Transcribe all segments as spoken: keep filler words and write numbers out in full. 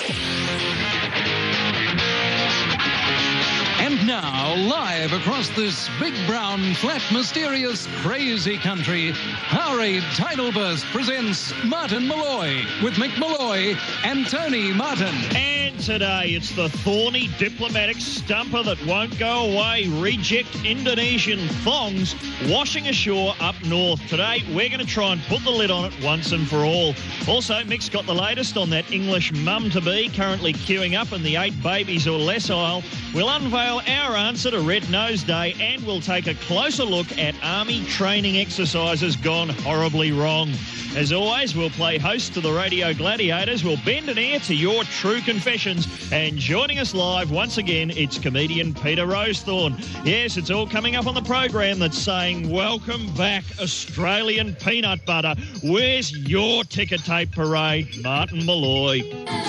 And now, live across this big, brown, flat, mysterious, crazy country, Powerade Tidal Burst presents Martin Molloy with Mick Molloy and Tony Martin. And today it's the thorny diplomatic stumper that won't go away. Reject Indonesian thongs washing ashore up north. Today we're going to try and put the lid on it once and for all. Also, Mick's got the latest on that English mum-to-be currently queuing up in the eight babies or less aisle. We'll unveil our answer to Red Nose Day, and we'll take a closer look at army training exercises gone horribly wrong. As always, we'll play host to the Radio Gladiators. We'll bend an ear to your true confessions. And joining us live once again, it's comedian Peter Rosethorn. Yes, it's all coming up on the program that's saying, welcome back, Australian peanut butter. Where's your ticker tape parade, Martin Molloy?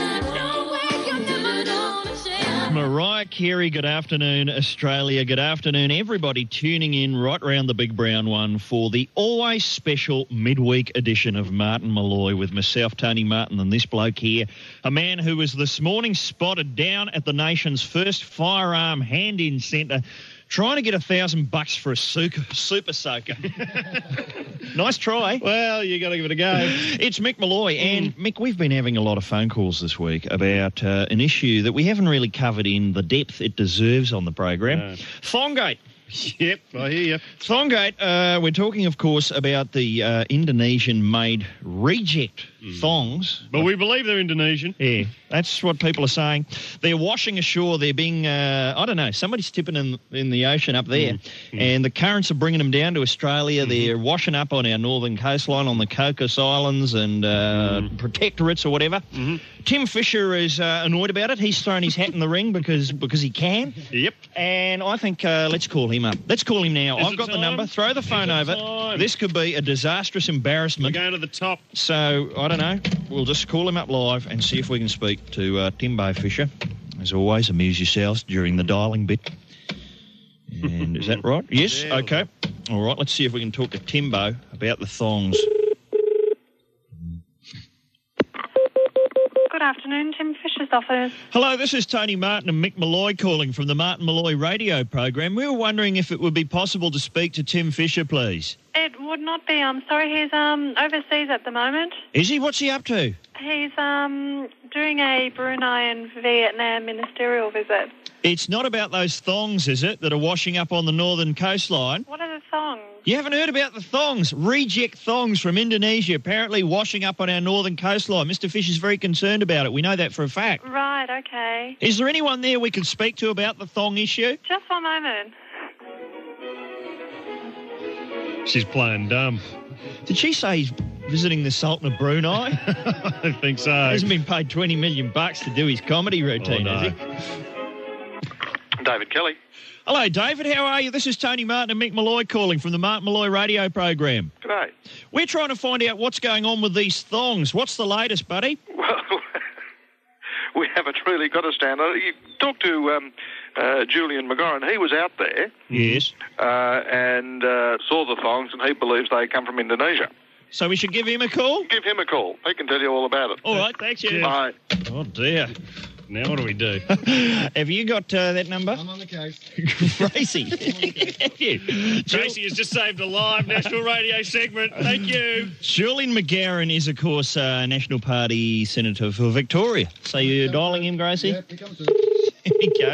Mariah Carey, good afternoon, Australia. Good afternoon, everybody tuning in right round the big brown one for the always special midweek edition of Martin Molloy with myself, Tony Martin, and this bloke here, a man who was this morning spotted down at the nation's first firearm hand-in centre trying to get a thousand bucks for a super, super soaker. Nice try. Well, you got to give it a go. It's Mick Molloy. And, Mick, we've been having a lot of phone calls this week about uh, an issue that we haven't really covered in the depth it deserves on the program. No. Thonggate. Yep, I hear you. Thonggate, uh, we're talking, of course, about the uh, Indonesian-made reject mm. thongs. But we believe they're Indonesian. Yeah, that's what people are saying. They're washing ashore. They're being, uh, I don't know, somebody's tipping in, in the ocean up there, mm. Mm. and the currents are bringing them down to Australia. Mm. They're washing up on our northern coastline on the Cocos Islands and uh, mm. protectorates or whatever. Mm-hmm. Tim Fisher is uh, annoyed about it. He's thrown his hat in the ring because because he can. Yep. And I think uh, let's call him up. Let's call him now. Is I've got time? the number. Throw the phone over. Time? This could be a disastrous embarrassment. We're going to the top. So, I don't know. We'll just call him up live and see if we can speak to uh, Timbo Fisher. As always, amuse yourselves during the dialing bit. And is that right? Yes? Yeah, okay. All right, let's see if we can talk to Timbo about the thongs. Good afternoon, Tim Fisher's office. Hello, this is Tony Martin and Mick Molloy calling from the Martin Molloy radio program. We were wondering if it would be possible to speak to Tim Fisher, please. It would not be. I'm sorry, he's um overseas at the moment. Is he? What's he up to? He's um doing a Brunei and Vietnam ministerial visit. It's not about those thongs, is it, that are washing up on the northern coastline? What are the thongs? You haven't heard about the thongs? Reject thongs from Indonesia, apparently washing up on our northern coastline. Mister Fisher's very concerned about it. We know that for a fact. Right, okay. Is there anyone there we can speak to about the thong issue? Just one moment. She's playing dumb. Did she say he's visiting the Sultan of Brunei? I think so. He hasn't been paid twenty million bucks to do his comedy routine, oh, no. has he? David Kelly. Hello, David. How are you? This is Tony Martin and Mick Molloy calling from the Martin Molloy radio program. G'day. We're trying to find out what's going on with these thongs. What's the latest, buddy? Well, we haven't really got a stand on it. You talked to um, uh, Julian McGorran. He was out there. Yes. Uh, and uh, saw the thongs, and he believes they come from Indonesia. So we should give him a call? Give him a call. He can tell you all about it. All right, thanks, you. Bye. Oh, dear. Now what do we do? Have you got uh, that number? I'm on the case. Tracy. Have you? Tracy has just saved a live National Radio segment. Thank you. Julian McGarren is, of course, uh, National Party Senator for Victoria. So you're dialing him, Gracie? Yeah, here comes it. Here we go.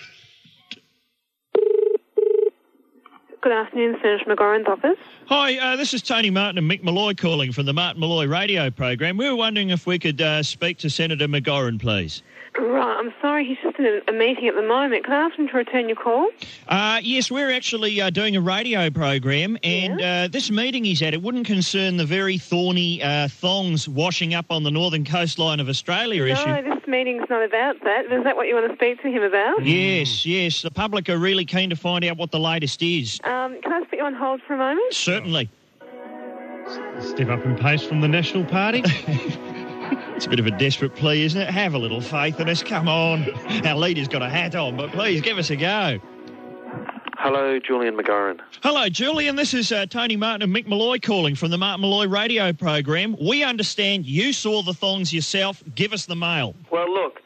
Good afternoon, Senator McGorran's office. Hi, uh, this is Tony Martin and Mick Molloy calling from the Martin Molloy radio program. We were wondering if we could uh, speak to Senator McGorran, please. Right, I'm sorry, he's just in a, a meeting at the moment. Can I ask him to return your call? Uh, yes, we're actually uh, doing a radio program, and Yeah. uh, this meeting he's at, it wouldn't concern the very thorny uh, thongs washing up on the northern coastline of Australia issue. No, this meeting's not about that. Is that what you want to speak to him about? Yes, yes. The public are really keen to find out what the latest is. Um, can I just put you on hold for a moment? Certainly. Step up and pace from the National Party. It's a bit of a desperate plea, isn't it? Have a little faith in us. Come on. Our leader's got a hat on, but please give us a go. Hello, Julian McGoran. Hello, Julian. This is uh, Tony Martin and Mick Malloy calling from the Martin Malloy radio program. We understand you saw the thongs yourself. Give us the mail. Well, look,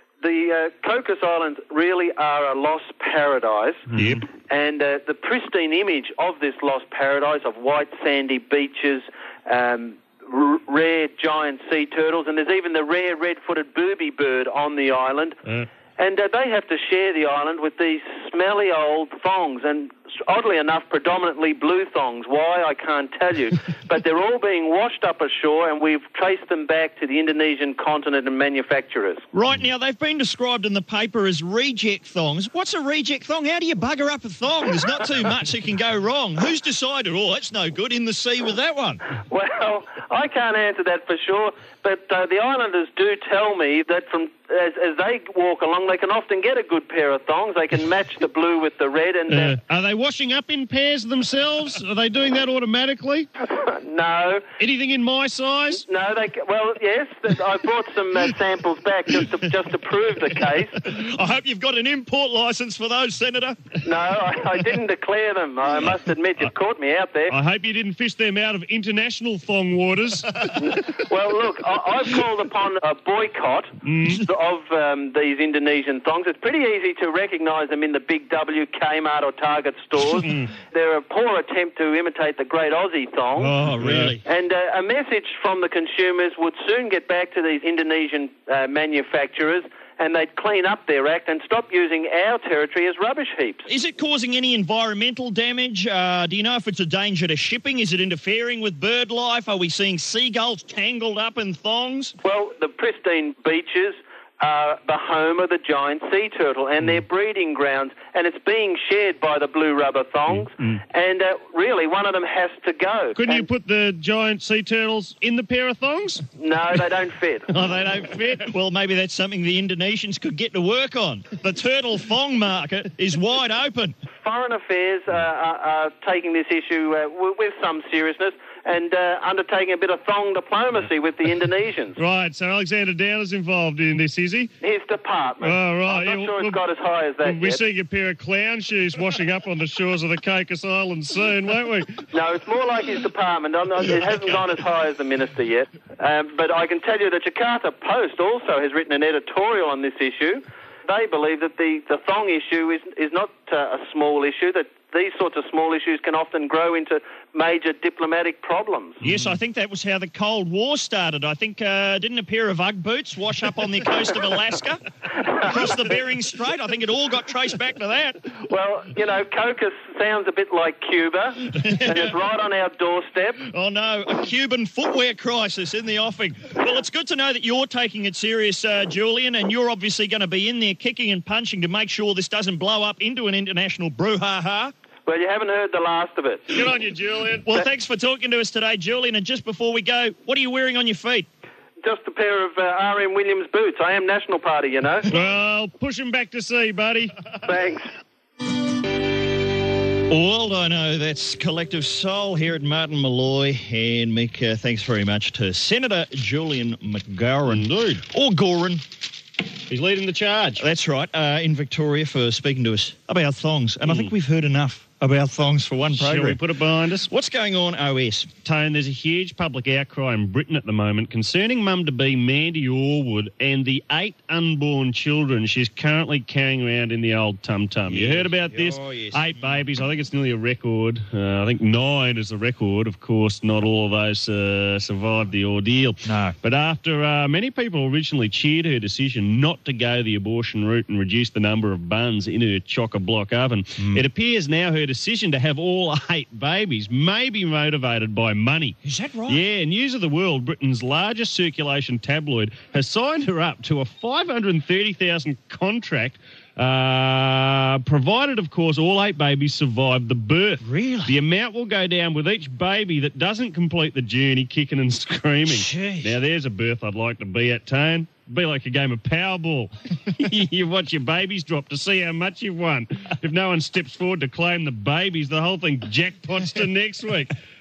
the uh, Cocos Islands really are a lost paradise. Yep. And uh, the pristine image of this lost paradise of white sandy beaches, um, r- rare giant sea turtles, and there's even the rare red-footed booby bird on the island. Uh. And uh, they have to share the island with these smelly old thongs, and oddly enough, predominantly blue thongs. Why, I can't tell you. But they're all being washed up ashore, and we've traced them back to the Indonesian continent and manufacturers. Right, now, they've been described in the paper as reject thongs. What's a reject thong? How do you bugger up a thong? There's not too much that can go wrong. Who's decided, oh, that's no good, in the sea with that one? Well, I can't answer that for sure, but uh, the islanders do tell me that from as, as they walk along, they can often get a good pair of thongs. They can match the blue with the red. And uh, Are they washing up in pairs themselves? Are they doing that automatically? No. Anything in my size? No, they. Well, yes, I brought some uh, samples back just to, just to prove the case. I hope you've got an import licence for those, Senator. No, I, I didn't declare them. I must admit, you've caught me out there. I hope you didn't fish them out of international thong waters. Well, look, I, I've called upon a boycott Mm. of um, these Indonesian thongs. It's pretty easy to recognise them in the big W, Kmart or Target stores. They're a poor attempt to imitate the great Aussie thong. Oh, really? And uh, a message from the consumers would soon get back to these Indonesian uh, manufacturers, and they'd clean up their act and stop using our territory as rubbish heaps. Is it causing any environmental damage? Uh, do you know if it's a danger to shipping? Is it interfering with bird life? Are we seeing seagulls tangled up in thongs? Well, the pristine beaches are the home of the giant sea turtle and their breeding grounds, and it's being shared by the blue rubber thongs, Mm. and uh, really one of them has to go. Couldn't you And- put the giant sea turtles in the pair of thongs? No, they don't fit. Oh, they don't fit? Well, maybe that's something the Indonesians could get to work on. The turtle thong market is wide open. Foreign Affairs uh, are, are taking this issue uh, w- with some seriousness and uh, undertaking a bit of thong diplomacy with the Indonesians. Right, so Alexander Downer's involved in this, is he? His department. Oh, right. I'm not Yeah, sure we'll- it's got as high as that We'll be yet. seeing a pair of clown shoes washing up on the shores of the Cocos Islands soon, won't we? No, it's more like his department. I'm not, it hasn't gone as high as the minister yet. Um, but I can tell you the Jakarta Post also has written an editorial on this issue. They believe that the, the thong issue is, is not uh, a small issue, that these sorts of small issues can often grow into major diplomatic problems. Yes, I think that was how the Cold War started. I think, uh, didn't a pair of Ugg boots wash up on the coast of Alaska across the Bering Strait? I think it all got traced back to that. Well, you know, Cocos sounds a bit like Cuba, and it's right on our doorstep. Oh, no, a Cuban footwear crisis in the offing. Well, it's good to know that you're taking it serious, uh, Julian, and you're obviously going to be in there kicking and punching to make sure this doesn't blow up into an international brouhaha. Well, you haven't heard the last of it. Good on you, Julian. Well, thanks for talking to us today, Julian. And just before we go, what are you wearing on your feet? Just a pair of uh, R M Williams boots. I am National Party, you know. Well, push him back to sea, buddy. Thanks. Well, I know that's Collective Soul here at Martin Malloy. And, Mick, uh, thanks very much to Senator Julian McGoran. Indeed. Or Goran. He's leading the charge. That's right, uh, in Victoria for speaking to us about thongs. And I think we've heard enough about thongs for one program. Shall we put it behind us? What's going on, O S? Tone, there's a huge public outcry in Britain at the moment concerning mum-to-be Mandy Orwood and the eight unborn children she's currently carrying around in the old tum-tum. You Yes. heard about this? Oh, yes. Eight babies. I think it's nearly a record. Uh, I think nine is the record. Of course, not all of those uh, survived the ordeal. No. But after uh, many people originally cheered her decision not to go the abortion route and reduce the number of buns in her chock-a-block oven, Mm. it appears now her decision to have all eight babies may be motivated by money. Is that right? Yeah, News of the World, Britain's largest circulation tabloid, has signed her up to a five hundred thirty thousand dollars contract, uh, provided, of course, all eight babies survive the birth. Really? The amount will go down with each baby that doesn't complete the journey kicking and screaming. Jeez. Now, there's a birth I'd like to be at, Tone. Be like a game of Powerball. You watch your babies drop to see how much you've won. If no one steps forward to claim the babies, the whole thing jackpots to next week.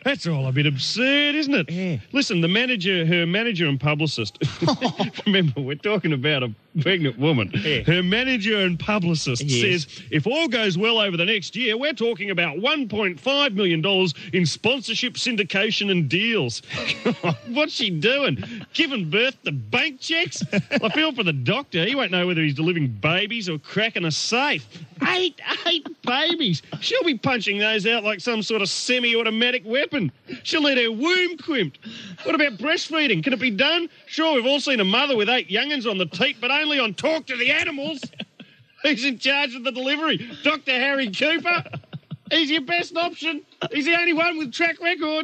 That's all a bit absurd, isn't it? Yeah. Listen, the manager, her manager and publicist, remember, we're talking about a pregnant woman. Yeah. Her manager and publicist Yes. says, if all goes well over the next year, we're talking about one point five million dollars in sponsorship, syndication and deals. What's she doing? Giving birth to bank checks? I feel for the doctor. He won't know whether he's delivering babies or cracking a safe. Eight, eight babies. She'll be punching those out like some sort of semi-automatic weapon. She'll need her womb crimped. What about breastfeeding? Can it be done? Sure, we've all seen a mother with eight young'uns on the teat, but only on Talk to the Animals. Who's in charge of the delivery? Doctor Harry Cooper? He's your best option. He's the only one with track record.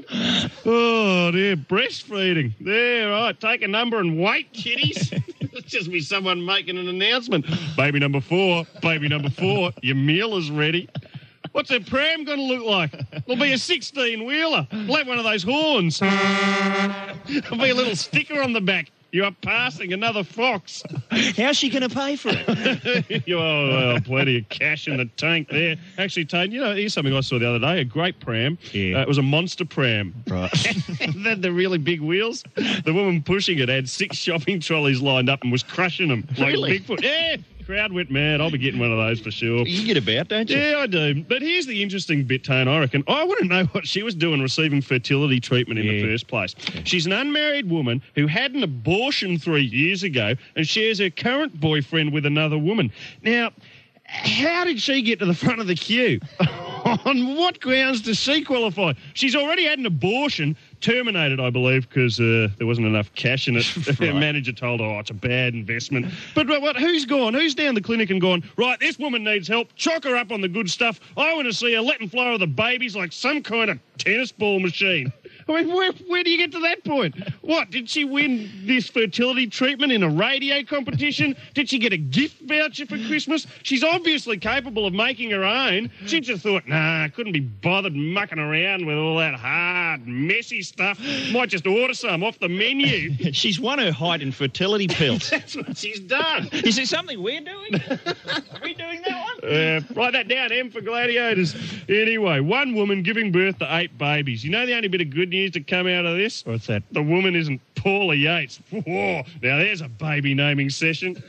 Oh, dear, breastfeeding. There, right, take a number and wait, kiddies. It'll just be someone making an announcement. Baby number four, baby number four, your meal is ready. What's her pram going to look like? It'll be a sixteen-wheeler. We'll have one of those horns. There'll be a little sticker on the back. You are passing another fox. How's she going to pay for it? oh, well, plenty of cash in the tank there. Actually, Tane, you know, here's something I saw the other day, a great pram. Yeah. Uh, it was a monster pram. Right. It had the really big wheels. The woman pushing it had six shopping trolleys lined up and was crushing them. Like Really? Bigfoot. Yeah. Crowd went mad. I'll be getting one of those for sure. You get about, don't you? Yeah, I do. But here's the interesting bit, Tone, I reckon. I want to know what she was doing receiving fertility treatment in Yeah. the first place. She's an unmarried woman who had an abortion three years ago and shares her current boyfriend with another woman. Now, how did she get to the front of the queue? On what grounds does she qualify? She's already had an abortion, terminated, I believe, because uh, there wasn't enough cash in it. Her manager told her, oh, it's a bad investment. But what, what? Who's gone? Who's down the clinic and gone, right, this woman needs help. Chalk her up on the good stuff. I want to see her letting flow of the babies like some kind of tennis ball machine. I mean, where, where do you get to that point? What, did she win this fertility treatment in a radio competition? Did she get a gift voucher for Christmas? She's obviously capable of making her own. She just thought, nah, I couldn't be bothered mucking around with all that hard, messy stuff. Might just order some off the menu. She's won her height in fertility pills. That's what she's done. Is there something we're doing? Are we doing that one? Uh, write that down, M for gladiators. Anyway, one woman giving birth to eight babies. You know the only bit of good news to come out of this? What's that? The woman isn't Paula Yates. Whoa, now there's a baby naming session.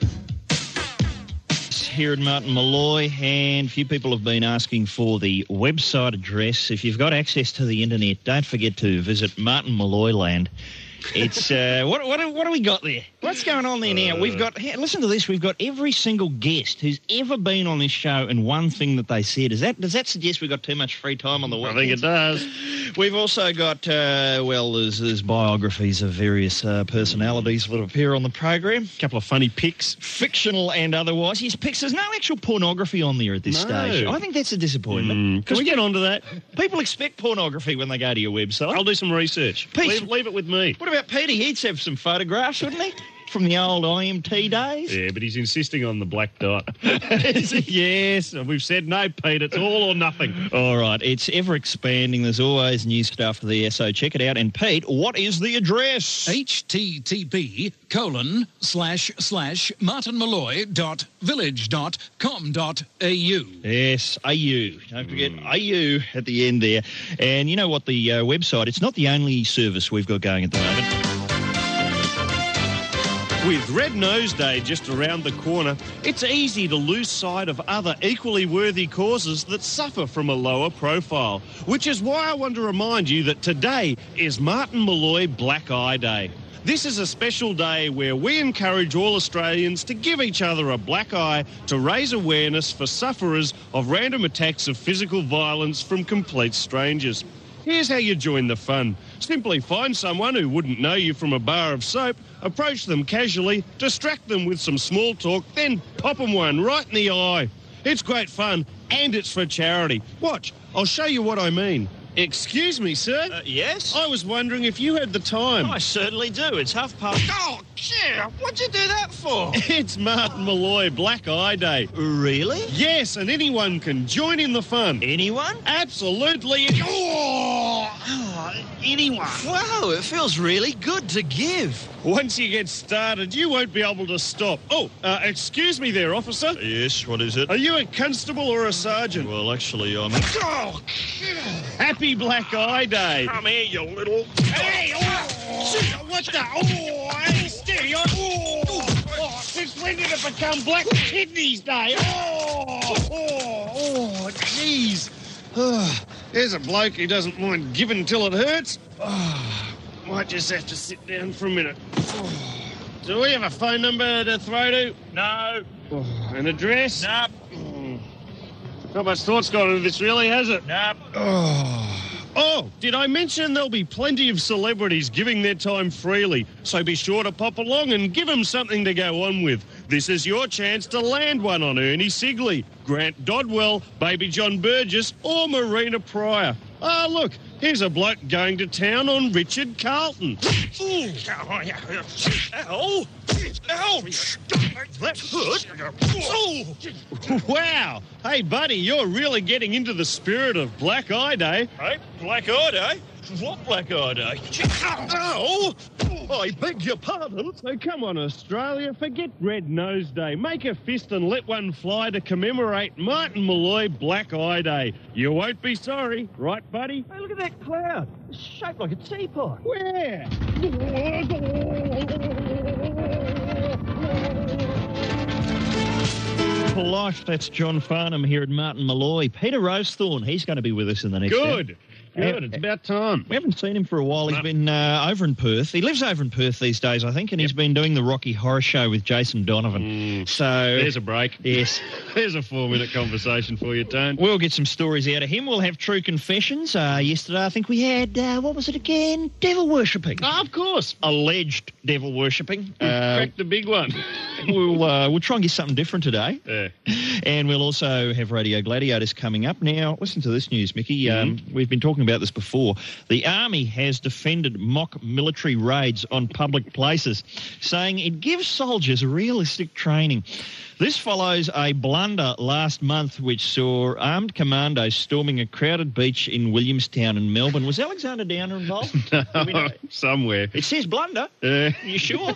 Here at Martin Malloy, and a few people have been asking for the website address. If you've got access to the internet, don't forget to visit Martin Malloy Land. It's uh, what what what do we got there? What's going on there now? We've got here, listen to this. We've got every single guest who's ever been on this show, and one thing that they said is that does that suggest we've got too much free time on the I weekends? think it does. We've also got uh, well, there's, there's biographies of various uh, personalities that appear on the program, A couple of funny pics. fictional and otherwise. Yes, pics. There's no actual pornography on there at this No. stage. I think that's a disappointment. Mm, can we get on to that? People expect pornography when they go to your website. I'll do some research. Pete- Leave, leave it with me. What about Petey? He'd have some photographs, wouldn't he? From the old I M T days. Yeah, but he's insisting on the black dot. Yes, we've said no, Pete. It's all or nothing. All right, it's ever expanding. There's always new stuff there, so check it out. And Pete, what is the address? http colon slash slash martinmalloy dot village dot com dot au. Yes, A U. Don't forget A U at the end there. And you know what, the uh, website, it's not the only service we've got going at the moment. With Red Nose Day just around the corner, it's easy to lose sight of other equally worthy causes that suffer from a lower profile, which is why I want to remind you that today is Martin Malloy Black Eye Day. This is a special day where we encourage all Australians to give each other a black eye to raise awareness for sufferers of random attacks of physical violence from complete strangers. Here's how you join the fun. Simply find someone who wouldn't know you from a bar of soap, approach them casually, distract them with some small talk, then pop them one right in the eye. It's great fun, and it's for charity. Watch, I'll show you what I mean. Excuse me, sir. Uh, yes? I was wondering if you had the time. I certainly do. It's half past... Oh, yeah, what'd you do that for? It's Martin Malloy Black Eye Day. Really? Yes, and anyone can join in the fun. Anyone? Absolutely. Oh! Oh, Oh, anyone. Wow, it feels really good to give. Once you get started, you won't be able to stop. Oh, uh, excuse me there, officer. Yes, what is it? Are you a constable or a sergeant? Well, actually, I'm... Oh, happy Black Eye Day. Come here, you little... Hey, oh, what the... Oh, hey, steady on. Oh, oh, since when did it become Black Kidneys Day? Oh, oh, oh, jeez. Oh, there's a bloke who doesn't mind giving till it hurts. Oh, might just have to sit down for a minute. Oh, do we have a phone number to throw to? No. Oh, an address? Nope. Oh, not much thought's gone into this, really, has it? Nope. Oh. Oh, did I mention there'll be plenty of celebrities giving their time freely, so be sure to pop along and give them something to go on with. This is your chance to land one on Ernie Sigley, Grant Dodwell, Baby John Burgess or Marina Pryor. Ah, look, here's a bloke going to town on Richard Carlton. Ooh. Ow! Ouch! That hurt. Oh. Wow! Hey, buddy, you're really getting into the spirit of Black Eye Day. Hey, Black Eye Day? What Black Eye Day? Ow! I beg your pardon. So come on, Australia, forget Red Nose Day. Make a fist and let one fly to commemorate Martin Molloy Black Eye Day. You won't be sorry, right, buddy? Hey, look at that cloud. It's shaped like a teapot. Where? For life, that's John Farnham here at Martin Molloy. Peter Rosethorn, he's going to be with us in the next hour. Good. Good. It's about time. We haven't seen him for a while. He's No. been uh, over in Perth. He lives over in Perth these days, I think, and he's been doing the Rocky Horror Show with Jason Donovan. Mm. So There's a break. Yes. There's a four-minute conversation for you, Tone. We'll get some stories out of him. We'll have true confessions. Uh, yesterday, I think we had, uh, what was it again? Devil worshipping. Oh, of course. Alleged devil worshipping. Uh, Crack the big one. we'll uh, we'll try and get something different today. Yeah. And we'll also have Radio Gladiators coming up. Now, listen to this news, Mickey. Um, Mm-hmm. We've been talking about this before. The Army has defended mock military raids on public places, saying it gives soldiers realistic training. This follows a blunder last month which saw armed commandos storming a crowded beach in Williamstown in Melbourne. Was Alexander Downer involved? Do we know? Somewhere. It says blunder. Uh, You sure?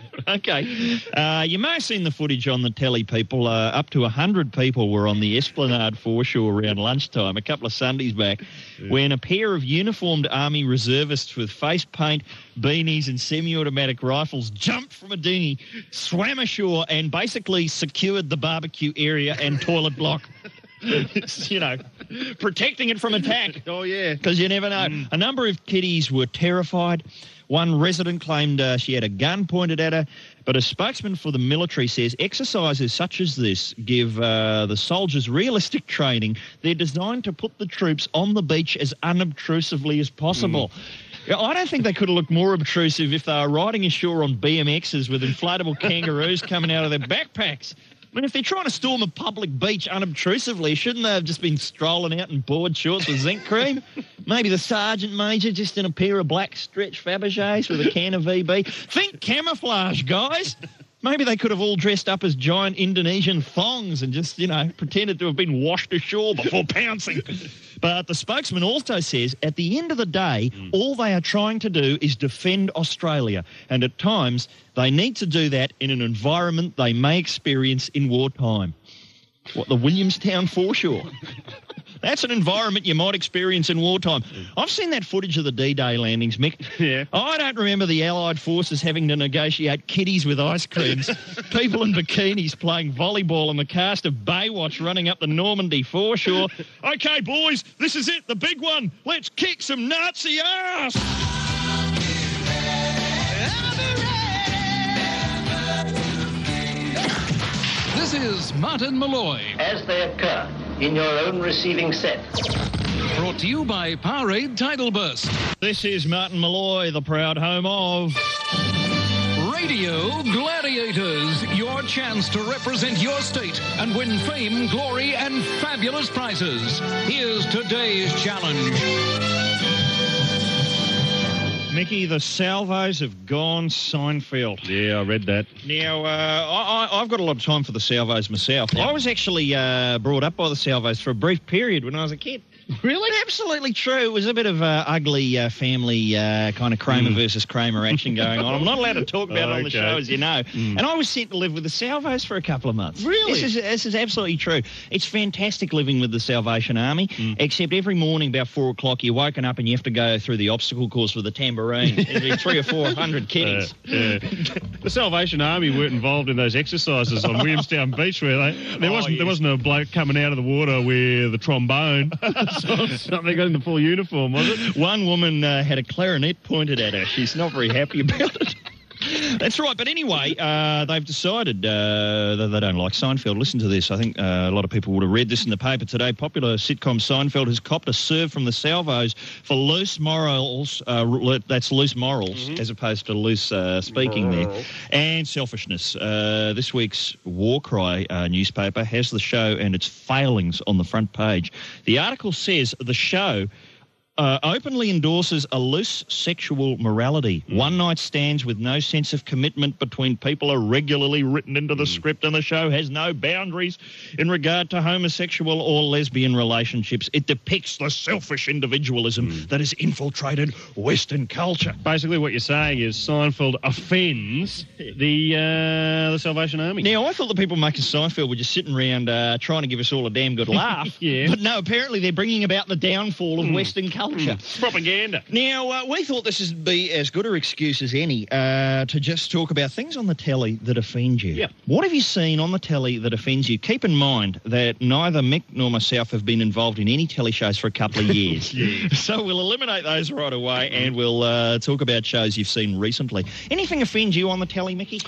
Okay. Uh, you may have seen the footage on the telly, people. Uh, up to one hundred people were on the Esplanade foreshore around lunchtime a couple of Sundays back when a pair of uniformed Army reservists with face paint, beanies and semi-automatic rifles jumped from a dinghy, swam ashore and basically secured the barbecue area and toilet block. You know, protecting it from attack. oh, yeah. Because you never know. Mm. A number of kiddies were terrified. One resident claimed uh, she had a gun pointed at her, but a spokesman for the military says exercises such as this give uh, the soldiers realistic training. They're designed to put the troops on the beach as unobtrusively as possible. Mm. Yeah, I don't think they could have looked more obtrusive if they were riding ashore on B M Xs with inflatable kangaroos coming out of their backpacks. I mean, if they're trying to storm a public beach unobtrusively, shouldn't they have just been strolling out in board shorts with zinc cream? Maybe the sergeant major just in a pair of black stretch Fabergés with a can of V B. Think camouflage, guys. Maybe they could have all dressed up as giant Indonesian thongs and just, you know, pretended to have been washed ashore before pouncing. But the spokesman also says at the end of the day, mm. all they are trying to do is defend Australia. And at times, they need to do that in an environment they may experience in wartime. What, the Williamstown foreshore? That's an environment you might experience in wartime. I've seen that footage of the D-Day landings, Mick. Yeah. I don't remember the Allied forces having to negotiate kiddies with ice creams, people in bikinis playing volleyball, and the cast of Baywatch running up the Normandy foreshore. Okay, boys, this is it, the big one. Let's kick some Nazi ass! This is Martin Molloy, as they occur in your own receiving set. brought to you by Powerade Tidal Burst. This is Martin Molloy, the proud home of Radio Gladiators, your chance to represent your state and win fame, glory, and fabulous prizes. Here's today's challenge. Mickey, the salvos have gone Seinfeld. Yeah, I read that. Now, uh, I, I, I've got a lot of time for the salvos myself. Yep. I was actually uh, brought up by the salvos for a brief period when I was a kid. Really? Absolutely true. It was a bit of uh, ugly uh, family uh, kind of Kramer mm. versus Kramer action going on. I'm not allowed to talk about okay. it on the show, as you know. Mm. And I was sent to live with the Salvos for a couple of months. Really? This is, this is absolutely true. It's fantastic living with the Salvation Army, mm. except every morning about four o'clock you're woken up and you have to go through the obstacle course with the tambourine. There's three or four hundred kiddies. Uh, yeah. The Salvation Army weren't involved in those exercises on Williamstown Beach, were they? There, oh, wasn't, yes. there wasn't a bloke coming out of the water with a trombone. Something got in the full uniform, was it? One woman uh, had a clarinet pointed at her. She's not very happy about it. That's right. But anyway, uh, they've decided uh, that they don't like Seinfeld. Listen to this. I think uh, a lot of people would have read this in the paper today. Popular sitcom Seinfeld has copped a serve from the Salvos for loose morals. Uh, that's loose morals, mm-hmm. as opposed to loose uh, speaking Moral. there. And selfishness. Uh, this week's War Cry uh, newspaper has the show and its failings on the front page. The article says the show Uh, openly endorses a loose sexual morality. Mm. One-night stands with no sense of commitment between people are regularly written into the mm. script, and the show has no boundaries in regard to homosexual or lesbian relationships. It depicts the selfish individualism mm. that has infiltrated Western culture. Basically what you're saying is Seinfeld offends the uh, the Salvation Army. Now, I thought the people making Seinfeld were just sitting around uh, trying to give us all a damn good laugh. yeah. But no, apparently they're bringing about the downfall of mm. Western culture. Mm, propaganda. Now, uh, we thought this would be as good an excuse as any uh, to just talk about things on the telly that offend you. Yep. What have you seen on the telly that offends you? Keep in mind that neither Mick nor myself have been involved in any telly shows for a couple of years. yeah. So we'll eliminate those right away and we'll uh, talk about shows you've seen recently. Anything offend you on the telly, Mickey?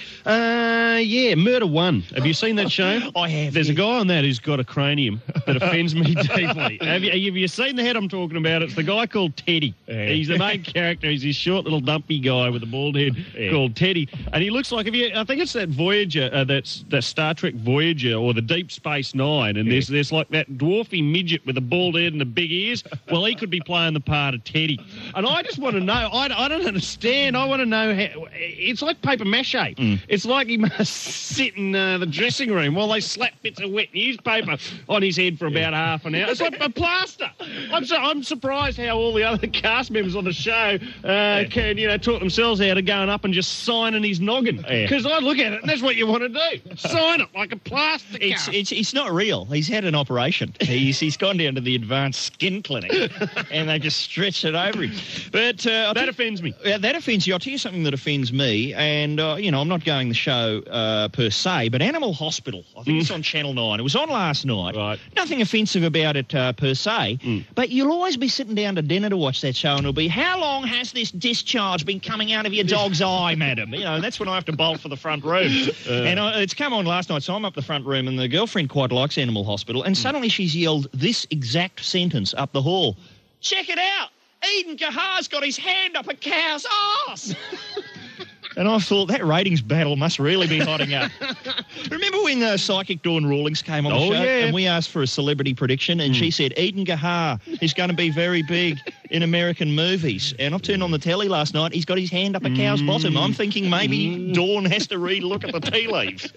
Uh, yeah, Murder One. Have you seen that show? I have. There's yeah. a guy on that who's got a cranium that offends me deeply. Have you, have you seen the head I'm talking about? It's the guy called Teddy. Yeah. He's the main character. He's this short little dumpy guy with a bald head yeah. called Teddy. And he looks like, if you, I think it's that Voyager, uh, that's that Star Trek Voyager or the Deep Space Nine. And yeah. there's there's like that dwarfy midget with a bald head and the big ears. Well, he could be playing the part of Teddy. And I just want to know, I, I don't understand. I want to know how, it's like paper mache. Mm. It's like he must sit in uh, the dressing room while they slap bits of wet newspaper on his head for about yeah. half an hour. It's like a plaster. I'm so, I'm surprised how all the other cast members on the show uh, yeah. can, you know, talk themselves out of going up and just signing his noggin. Because yeah. I look at it and that's what you want to do. Sign it like a plastic it's, cast. It's it's not real. He's had an operation. He's he's gone down to the advanced skin clinic and they just stretched it over him. But uh, that offends me. Yeah, that offends you. I'll tell you something that offends me. And, uh, you know, I'm not going the show uh, per se, but Animal Hospital, I think mm. it's on Channel nine. It was on last night. Right. Nothing offensive about it uh, per se, mm. but you'll always be sitting down to dinner to watch that show and it'll be, how long has this discharge been coming out of your dog's eye, madam? You know, that's when I have to bolt for the front room. Uh. And I, it's come on last night, so I'm up the front room and the girlfriend quite likes Animal Hospital, and mm. suddenly she's yelled this exact sentence up the hall. Check it out! Eden Gahar's got his hand up a cow's ass! And I thought, that ratings battle must really be hotting up. Remember when uh, Psychic Dawn Rawlings came on the oh, show? Yeah. And we asked for a celebrity prediction, and mm. she said, Eden Gahar is going to be very big in American movies. And I've turned on the telly last night. He's got his hand up a cow's mm. bottom. I'm thinking maybe mm. Dawn has to re-look at the tea leaves.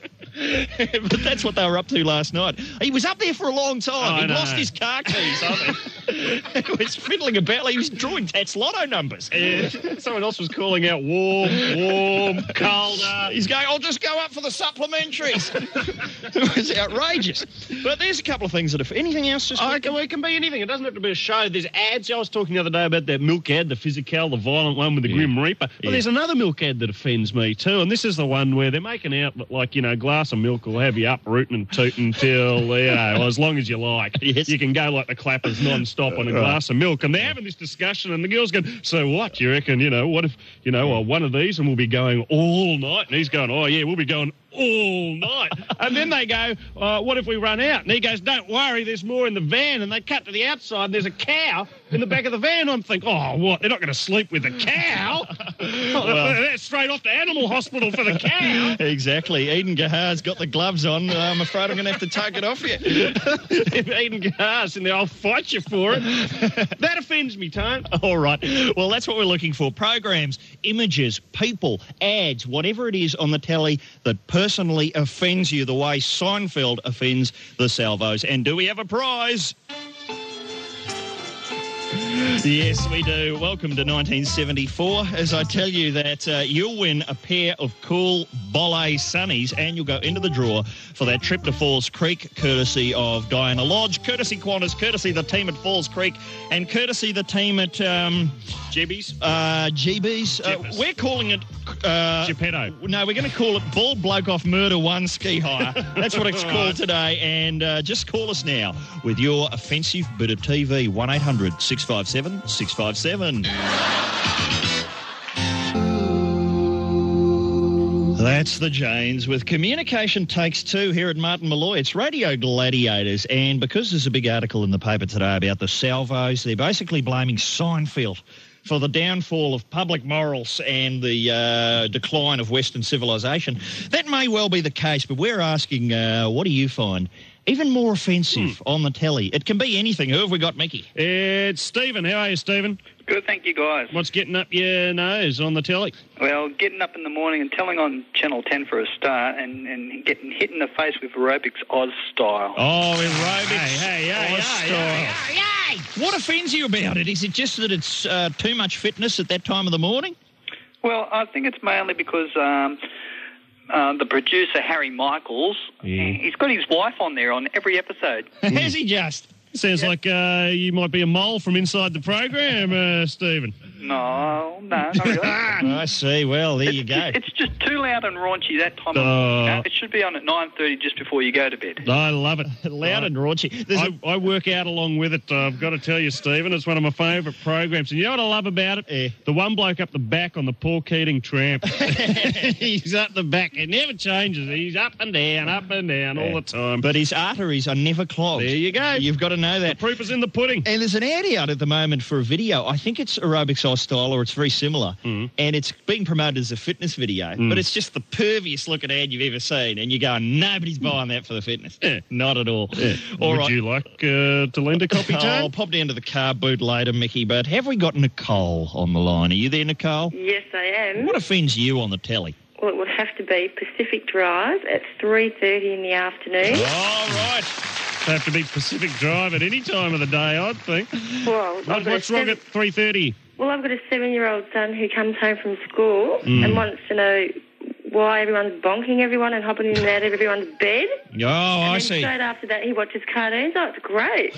But that's what they were up to last night. He was up there for a long time. Oh, he no. lost his car keys, I think. He was fiddling about. He was drawing Tats Lotto numbers. Yeah. Someone else was calling out warm, warm, colder. He's going, I'll just go up for the supplementaries. It was outrageous. But there's a couple of things that are... Anything else? Just oh, it, can, it can be anything. It doesn't have to be a show. There's ads. I was talking the other day about that milk ad, the Physical, the violent one with the yeah. Grim Reaper. Well, yeah. there's another milk ad that offends me too, and this is the one where they're making out that, like, you know, glass of milk will have you up rooting and tooting till, you know, well, as long as you like. Yes. You can go like the clappers non-stop on a glass of milk. And they're having this discussion, and the girl's going, so what? You reckon, you know, what if, you know, well, one of these and we'll be going all night? And he's going, oh, yeah, we'll be going all night. And then they go, uh, what if we run out? And he goes, don't worry, there's more in the van. And they cut to the outside, and there's a cow in the back of the van. I'm thinking, oh, what? They're not going to sleep with the cow? Well, that's straight off to Animal Hospital for the cow. Exactly. Eden Gahar's got the gloves on. Uh, I'm afraid I'm going to have to take it off you. If Eden Gahar's in there, I'll fight you for it. That offends me, Tone. All right. Well, that's what we're looking for. Programs, images, people, ads, whatever it is on the telly that personally offends you the way Seinfeld offends the Salvos. And do we have a prize? Yes, we do. Welcome to nineteen seventy-four. As I tell you that uh, you'll win a pair of cool Bolle sunnies and you'll go into the draw for that trip to Falls Creek, courtesy of Diana Lodge, courtesy Qantas, courtesy the team at Falls Creek, and courtesy the team at um, Jibbies? Uh, G B's. Uh, we're calling it... Uh, Geppetto. No, we're going to call it Bald Bloke Off Murder One Ski Hire. That's what it's called today. And uh, just call us now with your offensive bit of T V, one eight hundred six five seven six five seven. That's the Janes with Communication Takes Two here at Martin Malloy. It's Radio Gladiators, and because there's a big article in the paper today about the salvos, they're basically blaming Seinfeld for the downfall of public morals and the uh, decline of Western civilization. That may well be the case, but we're asking, uh, what do you find even more offensive hmm. on the telly? It can be anything. Who have we got, Mickey? It's Stephen. How are you, Stephen? Good, thank you, guys. What's getting up your nose on the telly? Well, getting up in the morning and telling on Channel ten for a start and, and getting hit in the face with aerobics Oz style. Oh, aerobics hey, hey, hey, Oz hey, style. hey, hey, hey. What offends you about it? Is it just that it's uh, too much fitness at that time of the morning? Well, I think it's mainly because... Um, Uh, the producer, Harry Michaels, yeah. he's got his wife on there on every episode. Has he just? Sounds Yep. like uh, you might be a mole from inside the program, uh, Stephen. No, no, not really. I see. Well, there it's, you go. It's just too loud and raunchy that time. Oh. Of morning. It should be on at nine thirty just before you go to bed. I love it. Loud and raunchy. There's I, I work out along with it, uh, I've got to tell you, Stephen. It's one of my favourite programs. And you know what I love about it? Yeah. The one bloke up the back on the Paul Keating tramp. He's up the back. It never changes. He's up and down, up and down Yeah. all the time. But his arteries are never clogged. There you go. You've got to know that. The proof is in the pudding. And there's an ad out at the moment for a video. I think it's Aerobics Oz style or it's very similar. Mm. And it's being promoted as a fitness video. Mm. But it's just the perviest looking ad you've ever seen. And you're going, nobody's buying that for the fitness. Yeah. Not at all. Yeah. All Would right. you like uh, to lend a copy, Oh, Jane? I'll pop down to the car boot later, Mickey. But have we got Nicole on the line? Are you there, Nicole? Yes, I am. What offends you on the telly? Well, it would have to be Pacific Drive at three thirty in the afternoon. All right. They have to be Pacific Drive at any time of the day, I'd think. Well, What, I've got what's a wrong seven- at three thirty? Well, I've got a seven-year-old son who comes home from school Mm. and wants to know why everyone's bonking everyone and hopping in and out of everyone's bed. Oh, I and then see. straight after that, he watches cartoons. Oh, it's great.